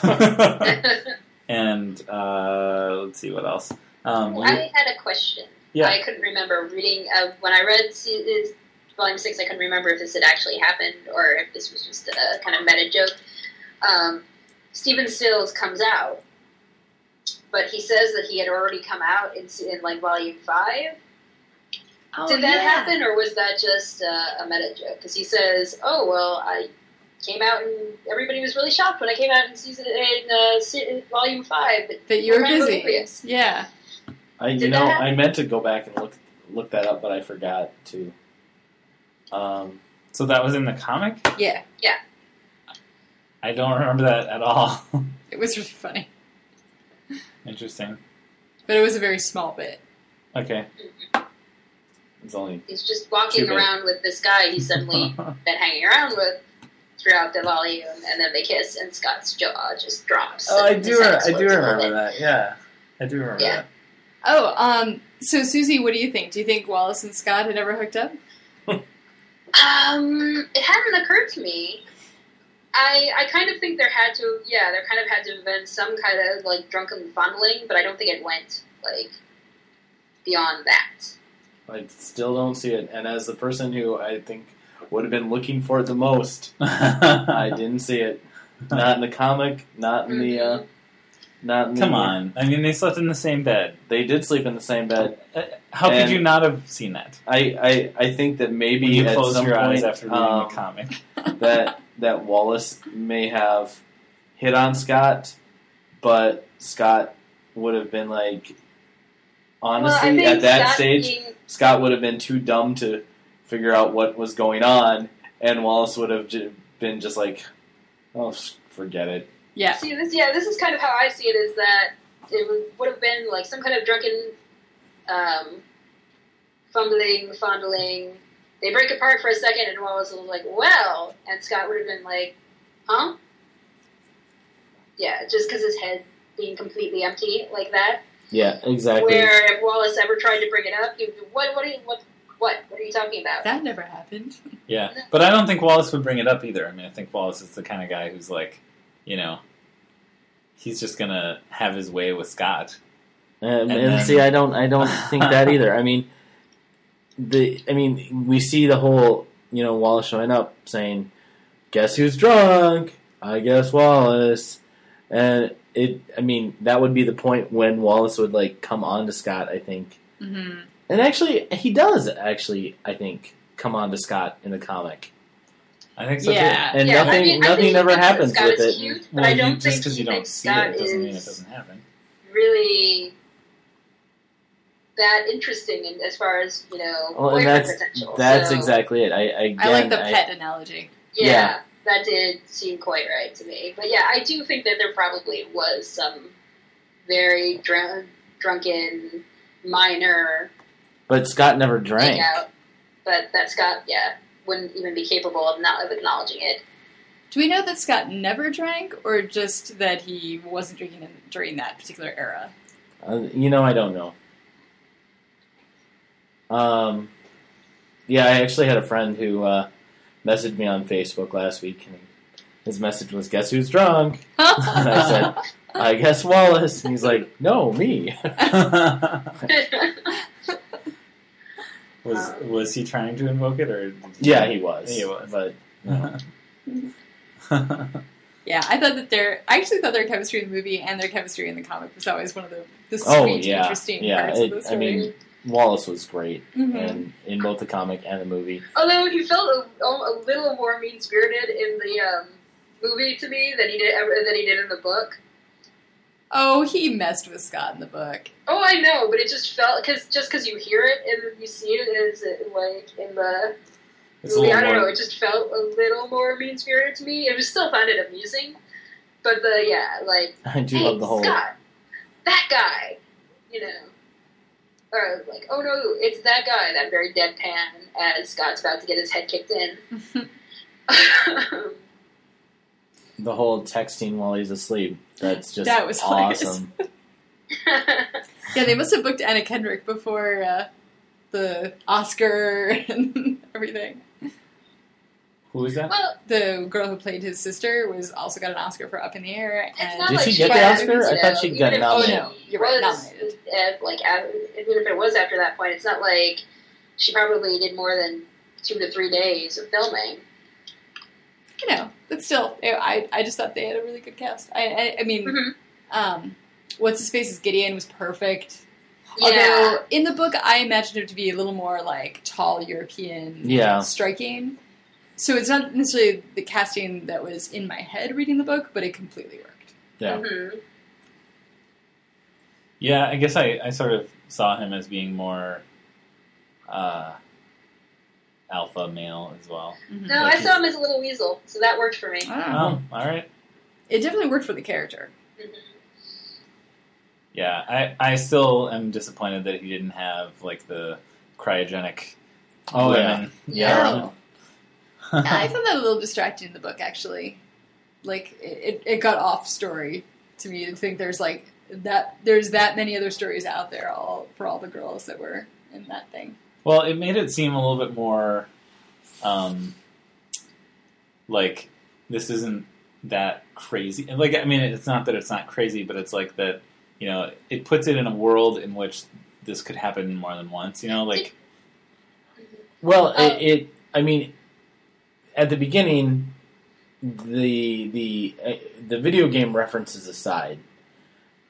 S1: And uh, let's see what else. Um, we,
S4: I had a question.
S1: yeah,
S4: I couldn't remember reading, uh, when I read se- Volume six, I couldn't remember if this had actually happened or if this was just a kind of meta joke. Um, Stephen Stills comes out, but he says that he had already come out in, in like Volume five.
S2: Oh,
S4: Did that
S2: yeah.
S4: happen, or was that just uh, a meta joke? Because he says, "Oh well, I came out and everybody was really shocked when I came out in season in, uh, se- volume five." But
S2: That you were
S4: kind of
S2: busy.
S4: oblivious.
S2: Yeah.
S3: I, you
S4: Did
S3: know,
S4: that happen?
S3: I meant to go back and look look that up, but I forgot to. Um,
S1: so that was in the comic?
S2: Yeah.
S1: I don't remember that at all.
S2: It was really funny.
S1: Interesting.
S2: But it was a very small bit.
S1: Okay.
S3: it's only
S4: He's just walking
S3: Too bad.
S4: around with this guy he's suddenly been hanging around with throughout the volume, and then they kiss, and Scott's jaw just drops.
S1: Oh, I
S4: and
S1: do.
S4: his head
S1: I do
S4: explodes a little
S1: remember
S4: bit.
S1: that. Yeah, I do remember
S4: Yeah.
S1: that.
S2: Oh, um, so Susie, what do you think? Do you think Wallace and Scott had ever hooked up?
S4: Um, it hadn't occurred to me. I I kind of think there had to, yeah, there kind of had to have been some kind of like drunken fondling, but I don't think it went like beyond that.
S3: I still don't see it. And as the person who I think would have been looking for it the most, I didn't see it. Not in the comic, not in the. Uh, not in the
S1: Come
S3: year.
S1: on. I mean, they slept in the same bed.
S3: They did sleep in the same bed.
S1: Uh, How
S3: And-
S1: could you not have seen that?
S3: I, I, I think that maybe
S1: When you
S3: at
S1: close
S3: some
S1: your
S3: point
S1: eyes after reading
S3: um,
S1: the comic.
S3: that that Wallace may have hit on Scott, but Scott would have been like, honestly,
S4: well, I think
S3: at that
S4: Scott
S3: stage,
S4: being,
S3: Scott would have been too dumb to figure out what was going on, and Wallace would have j- been just like, oh, s- forget it.
S2: Yeah.
S4: see this. Yeah, this is kind of how I see it. Is that it would, would have been like some kind of drunken, um, fumbling, fondling. They break apart for a second, and Wallace was like, "Well," and Scott would have been like, "Huh?" Yeah, just because his head being completely empty like that.
S3: Yeah, exactly.
S4: Where if Wallace ever tried to bring it up, he'd be, "What? What are you? What? What? What are you talking about?"
S2: That never happened.
S1: Yeah. But I don't think Wallace would bring it up either. I mean, I think Wallace is the kind of guy who's like, you know, he's just going to have his way with Scott.
S3: Um,
S1: And
S3: and
S1: then-
S3: see, I don't, I don't think that either. I mean, the, I mean, we see the whole, you know, Wallace showing up saying, "Guess who's drunk? I guess Wallace," and it, I mean, that would be the point when Wallace would like come on to Scott, I think,
S2: Mm-hmm.
S3: and actually, he does actually, I think, come on to Scott in the comic,
S1: I think so
S2: Yeah.
S1: too.
S3: and
S4: Yeah,
S3: nothing,
S4: I mean, I
S3: nothing
S4: think
S3: ever
S4: he thinks
S3: happens
S4: Scott
S3: with
S4: is
S3: it.
S4: cute, but
S1: Well,
S4: I
S1: you,
S4: don't
S1: just
S4: think
S1: because
S4: he
S1: you don't
S4: thinks
S1: see
S4: Scott
S1: it doesn't mean it
S4: is
S1: doesn't happen.
S4: really that interesting in, as far as you know
S3: Well, and
S4: boyfriend
S3: that's
S4: potential.
S3: that's
S4: So,
S3: exactly it. I, I, again,
S2: I like the
S3: I-
S2: pet analogy.
S4: yeah,
S3: yeah.
S4: that did seem quite right to me. But yeah, I do think that there probably was some very drunk, drunken minor
S3: but Scott never drank.
S4: out, but that Scott, yeah, wouldn't even be capable of not of acknowledging it.
S2: Do we know that Scott never drank, or just that he wasn't drinking in, during that particular era?
S3: Uh, you know, I don't know. Um, yeah, I actually had a friend who uh, messaged me on Facebook last week, and his message was, "Guess who's drunk?" And I said, "I guess Wallace." And he's like, "No, me."
S1: was was he trying to invoke it, or did he,
S3: Yeah, he was.
S1: He was.
S3: But no.
S2: Yeah, I thought that their I actually thought their chemistry in the movie and their chemistry in the comic was always one of the, the sweet,
S3: Oh, yeah.
S2: interesting
S3: Yeah,
S2: parts
S3: it-
S2: of the
S3: I
S2: story.
S3: mean, Wallace was great,
S2: Mhm.
S3: and in both the comic and the movie.
S4: Although he felt a, a little more mean spirited in the um, movie to me than he did than he did in the book.
S2: Oh, he messed with Scott in the book.
S4: Oh, I know, but it just felt because just because you hear it and you see it is like in the
S1: It's a
S4: movie.
S1: little
S4: I don't
S1: more-
S4: know. It just felt a little more mean spirited to me. It was still found it amusing, but the yeah, like
S3: I do
S4: hey
S3: love the whole.
S4: Scott, that guy, you know, or like oh no, it's that guy. That very deadpan as Scott's about to get his head kicked in.
S3: The whole texting while he's asleep. That's just
S2: That was hilarious.
S3: awesome.
S2: Yeah, they must have booked Anna Kendrick before uh, the Oscar and everything.
S1: Who is that?
S4: well,
S2: The girl who played his sister was also got an Oscar for Up in the Air.
S4: it's
S2: And
S4: not
S3: Did
S4: like
S3: she get the
S4: got-
S3: Oscar? I
S4: you
S3: thought
S4: know,
S3: she
S4: even
S3: got
S4: if
S3: nominated.
S2: Oh, no, you're right,
S4: was,
S2: nominated.
S4: uh, like uh, even if it was after that point, it's not like she probably did more than two to three days of filming.
S2: you know, but still, I I just thought they had a really good cast. I I, I mean,
S4: Mhm.
S2: um, what's his face as Gideon was perfect.
S4: Yeah.
S2: Although in the book, I imagined him to be a little more like tall European,
S3: Yeah.
S2: striking. So it's not necessarily the casting that was in my head reading the book, but it completely worked.
S3: Yeah.
S4: Mhm.
S1: Yeah, I guess I, I sort of saw him as being more uh, alpha male as well.
S2: Mhm.
S4: No,
S1: Like
S4: I saw him as a little weasel, so that worked for me.
S2: Ah.
S1: Oh, all right.
S2: It definitely worked for the character.
S4: Mhm.
S1: Yeah, I, I still am disappointed that he didn't have like the cryogenic
S3: Oh,
S1: women.
S2: Yeah. I found that a little distracting in the book, actually. Like, it, it got off story to me to think there's like that there's that many other stories out there all for all the girls that were in that thing.
S1: Well, it made it seem a little bit more um, like this isn't that crazy. And like, I mean, it's not that it's not crazy, but it's like that, you know, it puts it in a world in which this could happen more than once, you know, like,
S3: Well,
S4: Oh.
S3: it, it. I mean, at the beginning, the the uh, the video game references aside,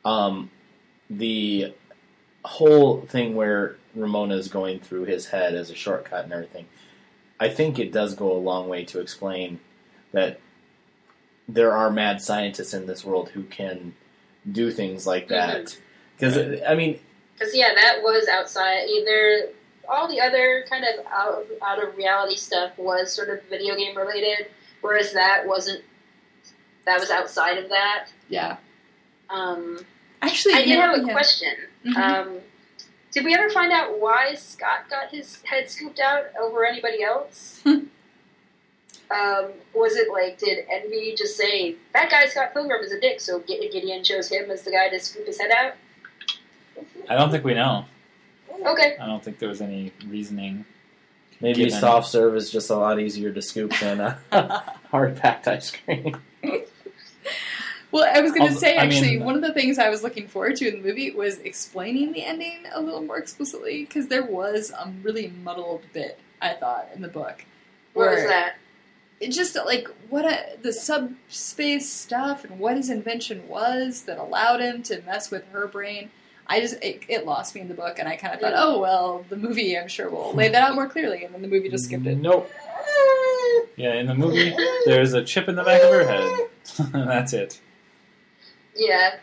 S3: um, the whole thing where Ramona is going through his head as a shortcut and everything, I think it does go a long way to explain that there are mad scientists in this world who can do things like that. Because, mm-hmm. I mean...
S4: Because, yeah, that was outside. Either all the other kind of out, out of reality stuff was sort of video game related, whereas that wasn't... That was outside of that.
S2: Yeah.
S4: Um,
S2: Actually,
S4: I did
S2: yeah,
S4: have a
S2: yeah.
S4: question.
S2: Mm-hmm.
S4: Um, did we ever find out why Scott got his head scooped out over anybody else? um, was it like, did Envy just say, that guy Scott Pilgrim is a dick, so Gideon chose him as the guy to scoop his head out?
S1: I don't think we know.
S4: Okay.
S1: I don't think there was any reasoning.
S3: Maybe
S1: given.
S3: soft serve is just a lot easier to scoop than a hard-packed ice cream.
S2: Well, I was going to
S1: I'll-
S2: say,
S1: I
S2: actually,
S1: mean-
S2: one of the things I was looking forward to in the movie was explaining the ending a little more explicitly, because there was a really muddled bit, I thought, in the book.
S4: What was
S2: where
S4: that?
S2: It just, like, what a, the subspace stuff and what his invention was that allowed him to mess with her brain. I just, it, it lost me in the book, and I kind of thought, oh, well, the movie, I'm sure, will lay that out more clearly, and then the movie just skipped it.
S1: Nope. Yeah, in the movie, there's a chip in the back of her head. That's it.
S4: Yeah.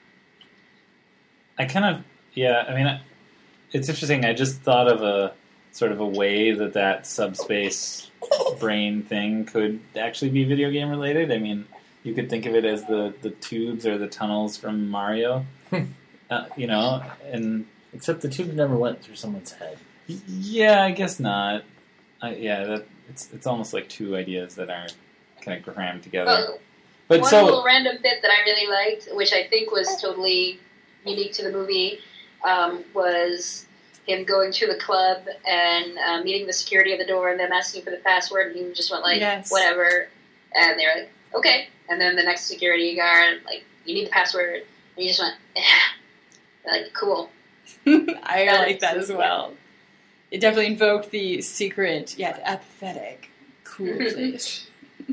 S1: I kind of, yeah, I mean, I- it's interesting. I just thought of a sort of a way that that subspace brain thing could actually be video game related. I mean, you could think of it as the, the tubes or the tunnels from Mario, uh, you know, and
S3: Except the tube never went through someone's head.
S1: y- yeah, I guess not. I, yeah, that, it's it's almost like two ideas that are kind of crammed together.
S4: Well,
S1: But
S4: one
S1: so,
S4: little random bit that I really liked, which I think was totally unique to the movie, um, was him going to the club and uh, meeting the security at the door and them asking for the password, and he just went like,
S2: Yes.
S4: whatever. And they were like, okay. And then the next security guard, like, you need the password. And he just went, yeah. Like, cool.
S2: I
S4: That
S2: like
S4: is
S2: that
S4: so
S2: as
S4: cool.
S2: well. It definitely invoked the secret, yet apathetic, cool place.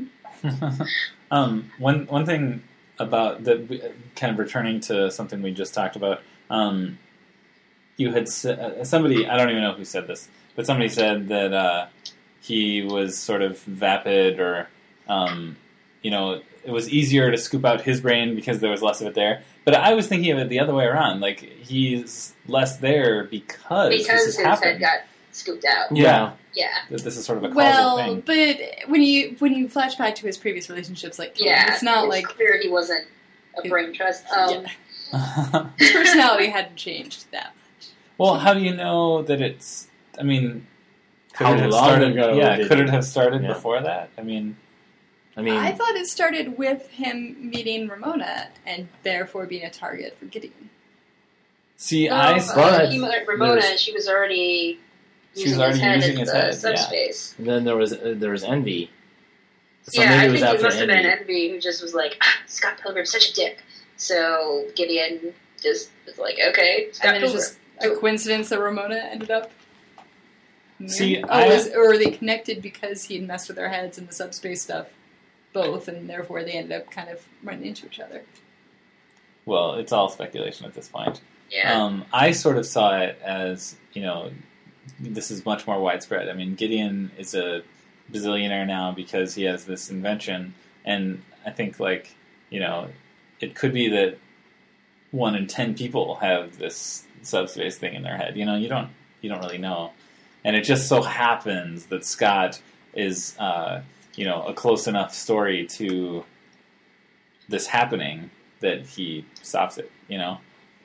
S1: um, one one thing about the kind of returning to something we just talked about. Um, you had uh, somebody, I don't even know who said this, but somebody said that uh, he was sort of vapid, or um, you know, it was easier to scoop out his brain because there was less of it there. But I was thinking of it the other way around. Like, he's less there because,
S4: Because
S1: this
S4: his
S1: has happened.
S4: head got scooped out.
S1: Yeah.
S4: Yeah.
S1: That this is sort of a causal
S2: Well,
S1: thing.
S2: but when you when you flash back to his previous relationships, like
S4: Yeah.
S2: it's not
S4: it's
S2: like
S4: clear he wasn't a brain trust. Um,
S2: yeah. His personality hadn't changed that much.
S1: Well, how do you know that it's? I mean, could
S3: How
S1: it have
S3: long
S1: started?
S3: ago
S1: yeah,
S3: did
S1: could
S3: you-
S1: it have started
S3: Yeah.
S1: before that? I mean,
S3: I mean,
S2: I thought it started with him meeting Ramona and therefore being a target for Gideon.
S1: see,
S4: No,
S1: I
S4: uh,
S3: But
S4: he met Ramona,
S3: there's-
S4: and she was already
S1: She
S4: using
S1: was already
S4: his head
S1: using
S4: as
S1: his
S4: the
S1: head, yeah.
S4: subspace.
S3: and then there was uh, there was envy. So
S4: yeah,
S3: maybe
S4: I
S3: it was
S4: think it
S3: after
S4: must have
S3: envy.
S4: been Envy who just was like, ah, Scott Pilgrim's such a dick. So Gideon just was like, okay, Scott
S2: And then it's
S4: Pilgrim.
S2: just a coincidence that Ramona ended up.
S1: See,
S2: oh,
S1: I-
S2: was, or were they connected because he had messed with their heads and the subspace stuff? Both, and therefore they ended up kind of running into each other.
S1: well, it's all speculation at this point.
S4: yeah.
S1: Um, I sort of saw it as, you know, this is much more widespread. I mean, Gideon is a bazillionaire now because he has this invention, and I think, like, you know, it could be that one in ten people have this subspace thing in their head. You know, you don't you don't really know, and it just so happens that Scott is, uh, you know, a close enough story to this happening that he stops it. You know.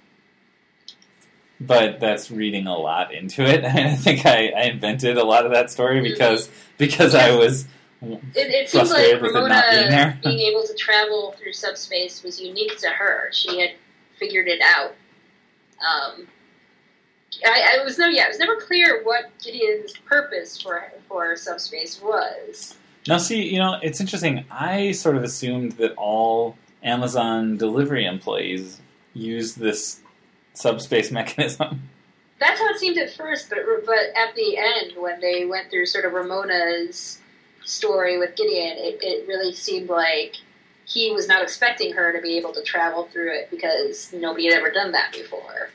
S1: But that's reading a lot into it. I think I, I invented a lot of that story because because I was
S4: It, it seems like
S1: frustrated with it not being
S4: Ramona
S1: there.
S4: being able to travel through subspace was unique to her. She had figured it out. Um, I, I was no, yeah, it was never clear what Gideon's purpose for for subspace was.
S1: Now, see, you know, it's interesting. I sort of assumed that all Amazon delivery employees use this subspace mechanism.
S4: That's how it seemed at first, but but at the end, when they went through sort of Ramona's story with Gideon, it, it really seemed like he was not expecting her to be able to travel through it because nobody had ever done that before.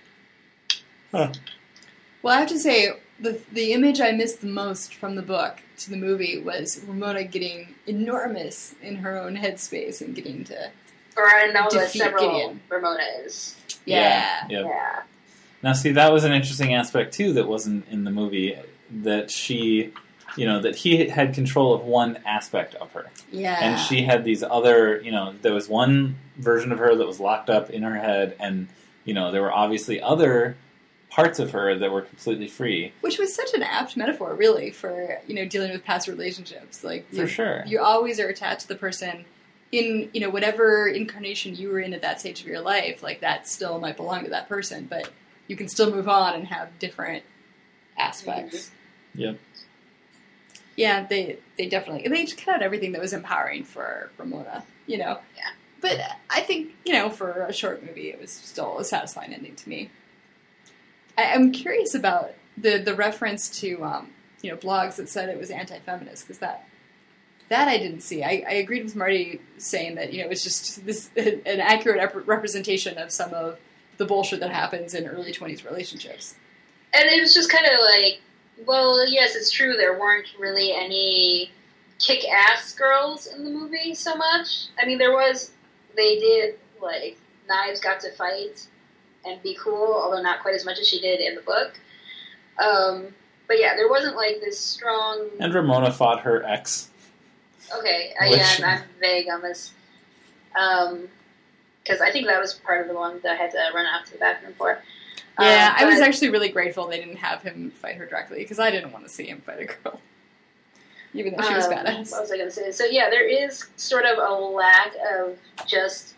S1: Huh.
S2: Well, I have to say, the the image I missed the most from the book to the movie was Ramona getting enormous in her own headspace and getting to...
S4: Or I know that
S2: Defeat
S4: several
S2: Gideon.
S4: Ramonas.
S2: Yeah.
S1: Yep.
S4: Yeah.
S1: Now, see, that was an interesting aspect, too, that wasn't in the movie, that she, you know, that he had control of one aspect of her.
S2: Yeah.
S1: And she had these other, you know, there was one version of her that was locked up in her head, and, you know, there were obviously other parts of her that were completely free.
S2: Which was such an apt metaphor, really, for, you know, dealing with past relationships. Like,
S1: For
S2: you,
S1: sure.
S2: you always are attached to the person in, you know, whatever incarnation you were in at that stage of your life. Like, that still might belong to that person, but you can still move on and have different aspects.
S1: Yep.
S2: Yeah, they they definitely they just cut out everything that was empowering for Ramona, you know.
S4: Yeah.
S2: But I think, you know, for a short movie, it was still a satisfying ending to me. I, I'm curious about the the reference to um, you know, blogs that said it was anti-feminist, because that that I didn't see. I, I agreed with Marty saying that, you know, it was just this an accurate rep- representation of some of the bullshit that happens in early twenties relationships.
S4: And it was just kind of like, well, yes, it's true, there weren't really any kick-ass girls in the movie so much. I mean, there was, they did, like, Knives got to fight and be cool, although not quite as much as she did in the book. Um, but yeah, there wasn't, like, this strong...
S1: And Ramona fought her ex.
S4: Okay, I,
S1: Which-
S4: yeah, I'm, I'm vague on this. Um, because I think that was part of the one that I had to run out to the bathroom for.
S2: Yeah,
S4: Um,
S2: I was
S4: but-
S2: actually really grateful they didn't have him fight her directly, because I didn't want to see him fight a girl. Even though she was
S4: Um,
S2: badass.
S4: What was I going to say? So yeah, there is sort of a lack of just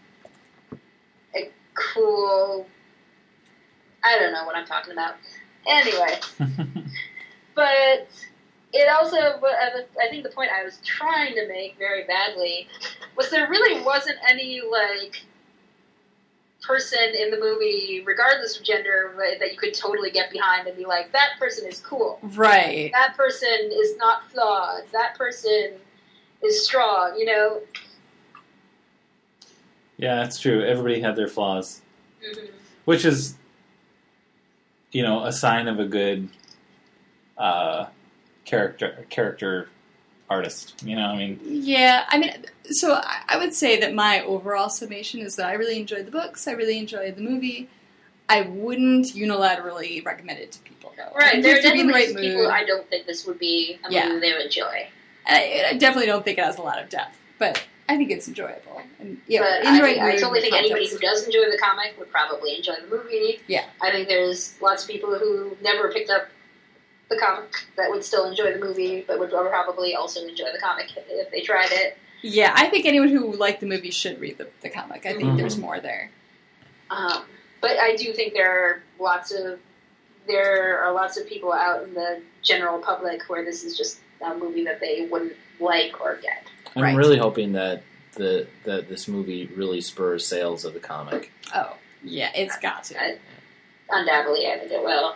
S4: a cool... I don't know what I'm talking about. Anyway, but it also, but I think the point I was trying to make very badly was there really wasn't any, like, person in the movie, regardless of gender, that you could totally get behind and be like, that person is cool.
S2: Right.
S4: That person is not flawed. That person is strong, you know?
S1: Yeah, it's true. Everybody had their flaws.
S4: Mm-hmm.
S1: Which is, you know, a sign of a good uh, character character artist. You know, I mean...
S2: Yeah, I mean, so I, I would say that my overall summation is that I really enjoyed the books, I really enjoyed the movie. I wouldn't unilaterally recommend it to people, though. I
S4: Right,
S2: think
S4: there
S2: you
S4: are
S2: have to be in the
S4: definitely
S2: right
S4: people
S2: mood.
S4: I don't think this would be a
S2: Yeah.
S4: movie they would enjoy.
S2: And I, I definitely don't think it has a lot of depth, but I think it's enjoyable. And yeah,
S4: But
S2: in the
S4: I,
S2: right
S4: I
S2: mood,
S4: totally think anybody
S2: context.
S4: who does enjoy the comic would probably enjoy the movie.
S2: Yeah.
S4: I think there's lots of people who never picked up the comic that would still enjoy the movie, but would probably also enjoy the comic if they tried it.
S2: Yeah, I think anyone who liked the movie should read the, the comic. I think
S1: Mhm.
S2: there's more there.
S4: Um, but I do think there are lots of there are lots of people out in the general public where this is just a movie that they wouldn't like or get.
S3: I'm
S2: Right.
S3: really hoping that the that this movie really spurs sales of the comic.
S2: Oh, yeah, it's got to.
S4: I, undoubtedly, I think it will.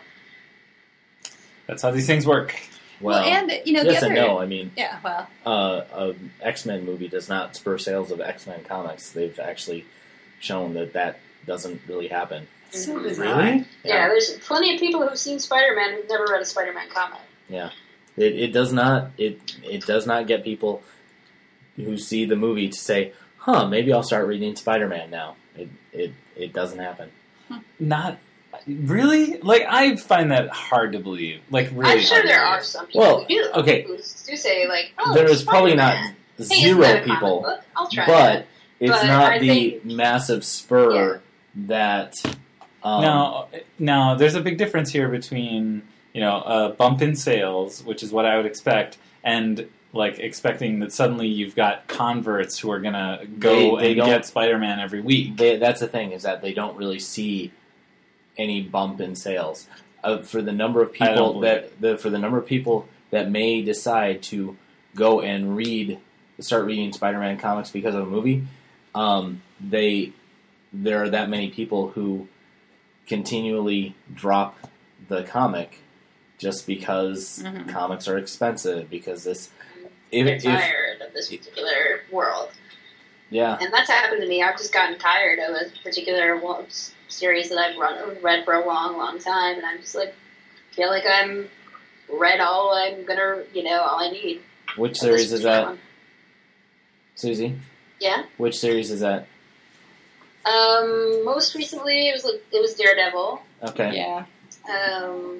S1: That's how these things work.
S2: Well,
S3: Well,
S2: and, you know,
S3: yes
S2: the other...
S3: and no. I mean,
S2: Yeah, well,
S3: uh, an X-Men movie does not spur sales of X-Men comics. They've actually shown that that doesn't really happen.
S2: so
S4: Mhm.
S2: bizarre.
S1: Really?
S4: Yeah, there's plenty of people who've seen Spider-Man who've never read a Spider-Man comic.
S3: It, it does not. It it does not get people who see the movie to say, "Huh, maybe I'll start reading Spider-Man now." It it it doesn't happen.
S1: Not... Really? Like, I find that hard to believe. Like, really
S4: I'm sure
S1: hard to
S4: there
S1: believe.
S4: are some people
S3: Well,
S4: who do.
S3: okay.
S4: Who do say, like, oh,
S3: There is probably not
S4: Spider-Man. Hey, isn't
S3: zero
S4: that a comic
S3: people,
S4: book? I'll try
S3: but
S4: it.
S3: it's
S4: But
S3: not
S4: I
S3: the
S4: think-
S3: massive spur that. Um,
S1: Now, now, there's a big difference here between, you know, a bump in sales, which is what I would expect, and, like, expecting that suddenly you've got converts who are going to go
S3: They- they
S1: and
S3: don't-
S1: get Spider-Man every week.
S3: They, that's the thing, is that they don't really see any bump in sales. Uh, for the number of
S1: I don't
S3: people
S1: believe
S3: that the, for the number of people that may decide to go and read start reading Spider-Man comics because of a movie, um, they there are that many people who continually drop the comic just because
S2: Mhm.
S3: comics are expensive, because this if,
S4: They're
S3: if
S4: tired of this particular world.
S3: Yeah.
S4: And that's happened to me. I've just gotten tired of a particular one, series that I've run, read for a long, long time, and I'm just like, feel like I'm read all I'm gonna, you know, all I need.
S3: Which series is that, Susie?
S4: Yeah.
S3: Which series is that?
S4: Um, most recently, it was like, it was Daredevil.
S3: Okay.
S2: Yeah.
S4: Um,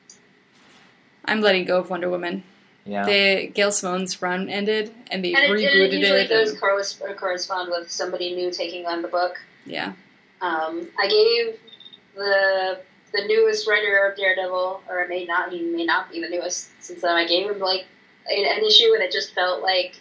S2: I'm letting go of Wonder Woman.
S3: Yeah.
S2: The Gail Simone's run ended, and they
S4: and it,
S2: rebooted
S4: it usually
S2: it.
S4: does
S2: and-
S4: corres- correspond with somebody new taking on the book.
S2: yeah.
S4: Um, I gave the the newest writer of Daredevil, or it may not, he may not be the newest since then. I gave him like an, an issue, and it just felt like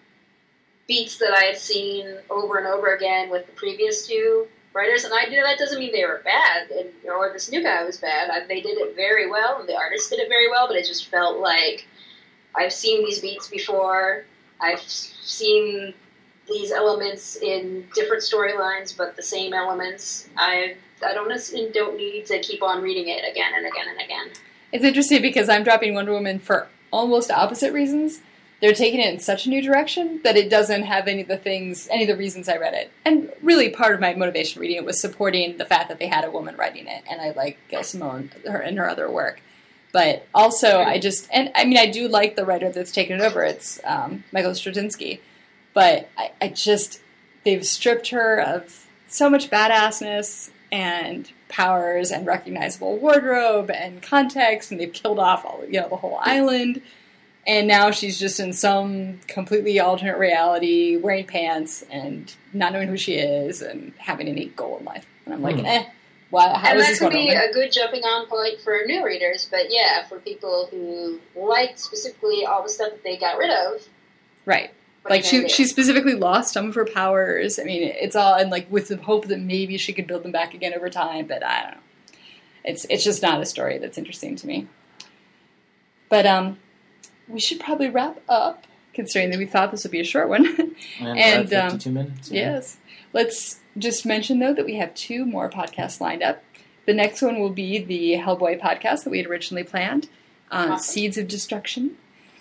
S4: beats that I had seen over and over again with the previous two writers. And I you know that doesn't mean they were bad, and, or this new guy was bad. I, they did it very well, and the artist did it very well. But it just felt like I've seen these beats before. I've seen these elements in different storylines, but the same elements. I I don't don't need to keep on reading it again and again and again.
S2: It's interesting because I'm dropping Wonder Woman for almost opposite reasons. They're taking it in such a new direction that it doesn't have any of the things, any of the reasons I read it. And really part of my motivation reading it was supporting the fact that they had a woman writing it, and I like Gail Simone her and her other work. But also, I just, and I mean, I do like the writer that's taken it over. It's um, Michael Straczynski. But I, I just, they've stripped her of so much badassness and powers and recognizable wardrobe and context, and they've killed off all, you know, the whole island. And now she's just in some completely alternate reality, wearing pants and not knowing who she is and having any goal in life. And I'm like,
S3: Hmm.
S2: eh, why, how
S4: and
S2: is
S4: that
S2: this
S4: could
S2: Wonder
S4: be
S2: Woman?
S4: a good jumping on point for new readers, but yeah, for people who like specifically all the stuff that they got rid of.
S2: Right.
S4: What are
S2: Like,
S4: you
S2: she
S4: gonna do?
S2: she specifically lost some of her powers. I mean, it's all, and like with the hope that maybe she could build them back again over time, but I don't know. It's it's just not a story that's interesting to me. But um, we should probably wrap up, considering that we thought this would be a short one.
S3: And,
S2: And,
S3: we're at
S2: um,
S3: fifty-two minutes. yeah.
S2: Yes. Let's just mention, though, that we have two more podcasts lined up. The next one will be the Hellboy podcast that we had originally planned, uh,
S4: Awesome.
S2: Seeds of Destruction.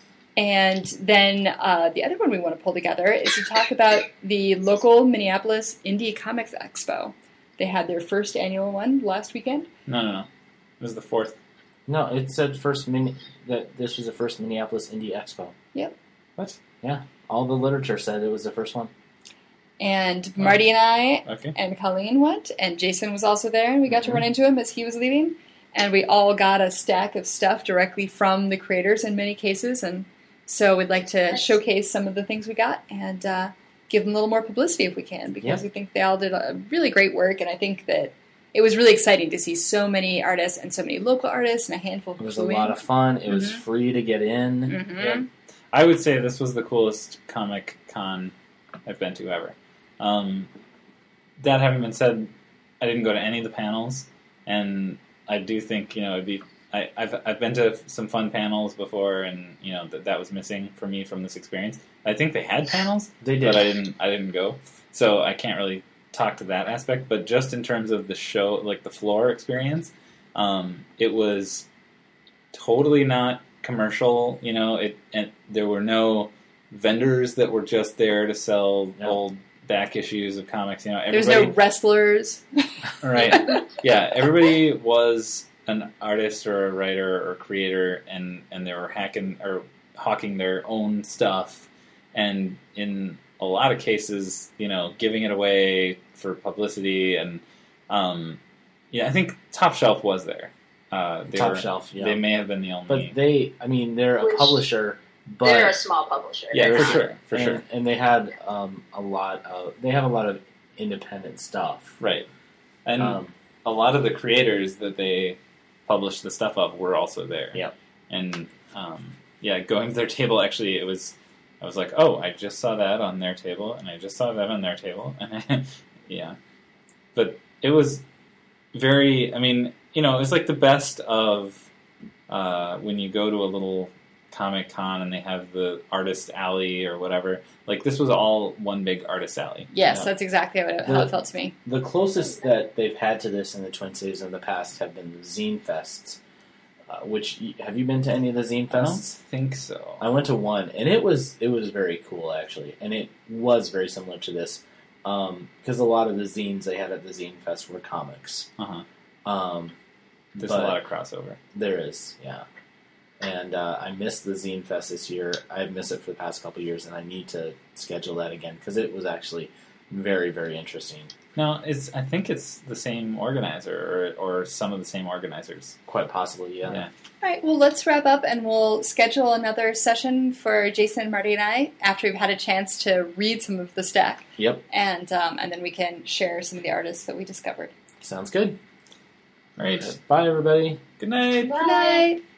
S2: And then uh, the other one we want to pull together is to talk about the local Minneapolis Indie Comics Expo. They had their first annual one last weekend.
S1: No, no, no. It was the fourth.
S3: No, it said first mini, that this was the first Minneapolis Indie Expo.
S2: Yep.
S1: What?
S3: All the literature said it was the first one.
S2: And Marty and I
S1: Okay.
S2: and Colleen went, and Jason was also there, and we got to
S3: Mhm.
S2: run into him as he was leaving. And we all got a stack of stuff directly from the creators in many cases, and so we'd like to
S4: Nice.
S2: showcase some of the things we got and uh, give them a little more publicity if we can, because
S3: Yeah.
S2: we think they all did a really great work, and I think that it was really exciting to see so many artists and so many local artists and a handful
S3: It was
S2: flew
S3: a lot
S2: in.
S3: of fun. It was
S2: Mhm.
S3: free to get in.
S2: Mhm.
S1: Yeah. I would say this was the coolest Comic Con I've been to ever. Um, that having been said, I didn't go to any of the panels, and I do think, you know, it'd be. I, I've I've been to some fun panels before, and you know that that was missing for me from this experience. I think they had panels,
S3: They did.
S1: but I didn't. I didn't go, so I can't really talk to that aspect. But just in terms of the show, like the floor experience, um, it was totally not commercial. You know, it and there were no vendors that were just there to sell
S3: No.
S1: old back issues of comics. You know,
S2: There's
S1: everybody,
S2: no wrestlers.
S1: right? Yeah, everybody was an artist or a writer or creator, and, and they were hacking or hawking their own stuff, and in a lot of cases, you know, giving it away for publicity. And um, yeah, I think Top Shelf was there. Uh, they
S3: Top
S1: were-
S3: Shelf, yeah.
S1: They may have been the only.
S3: But they, I mean, they're a
S4: Which-
S3: publisher, but
S4: They're a small publisher.
S1: yeah, for
S3: They're-
S1: sure, for
S3: and,
S1: sure,
S3: and they had um, a lot of they have a lot of independent stuff.
S1: right. And
S3: Um,
S1: a lot of the creators that they published the stuff of were also there.
S3: Yep.
S1: And um, yeah, going to their table, actually, it was. I was like, oh, I just saw that on their table, and I just saw that on their table, and I, yeah. But it was very. I mean, you know, it was like the best of uh, when you go to a little Comic Con and they have the artist alley or whatever. Like this was all one big artist alley.
S2: Yes,
S3: Yeah.
S2: that's exactly how it, how
S3: The-
S2: it felt to me.
S3: The closest that they've had to this in the Twin Cities in the past have been the Zine Fests, uh, which have you been to any of the zine
S1: I don't
S3: fests?
S1: think so.
S3: I went to one, and it was it was very cool actually, and it was very similar to this because um, a lot of the zines they had at the Zine Fest were comics.
S1: Uh-huh.
S3: Um,
S1: There's
S3: but
S1: a lot of crossover.
S3: There is, yeah. And uh, I missed the Zine Fest this year. I've missed it for the past couple of years, and I need to schedule that again because it was actually very, very interesting.
S1: No, it's. I think it's the same organizer, or or some of the same organizers.
S3: Quite possibly, yeah.
S1: Yeah.
S2: All right, well, let's wrap up and we'll schedule another session for Jason, Marty, and I after we've had a chance to read some of the stack.
S3: Yep.
S2: And um, and then we can share some of the artists that we discovered.
S3: Sounds good.
S1: All right.
S3: Bye, everybody.
S1: Good night.
S4: Bye.
S2: Good night.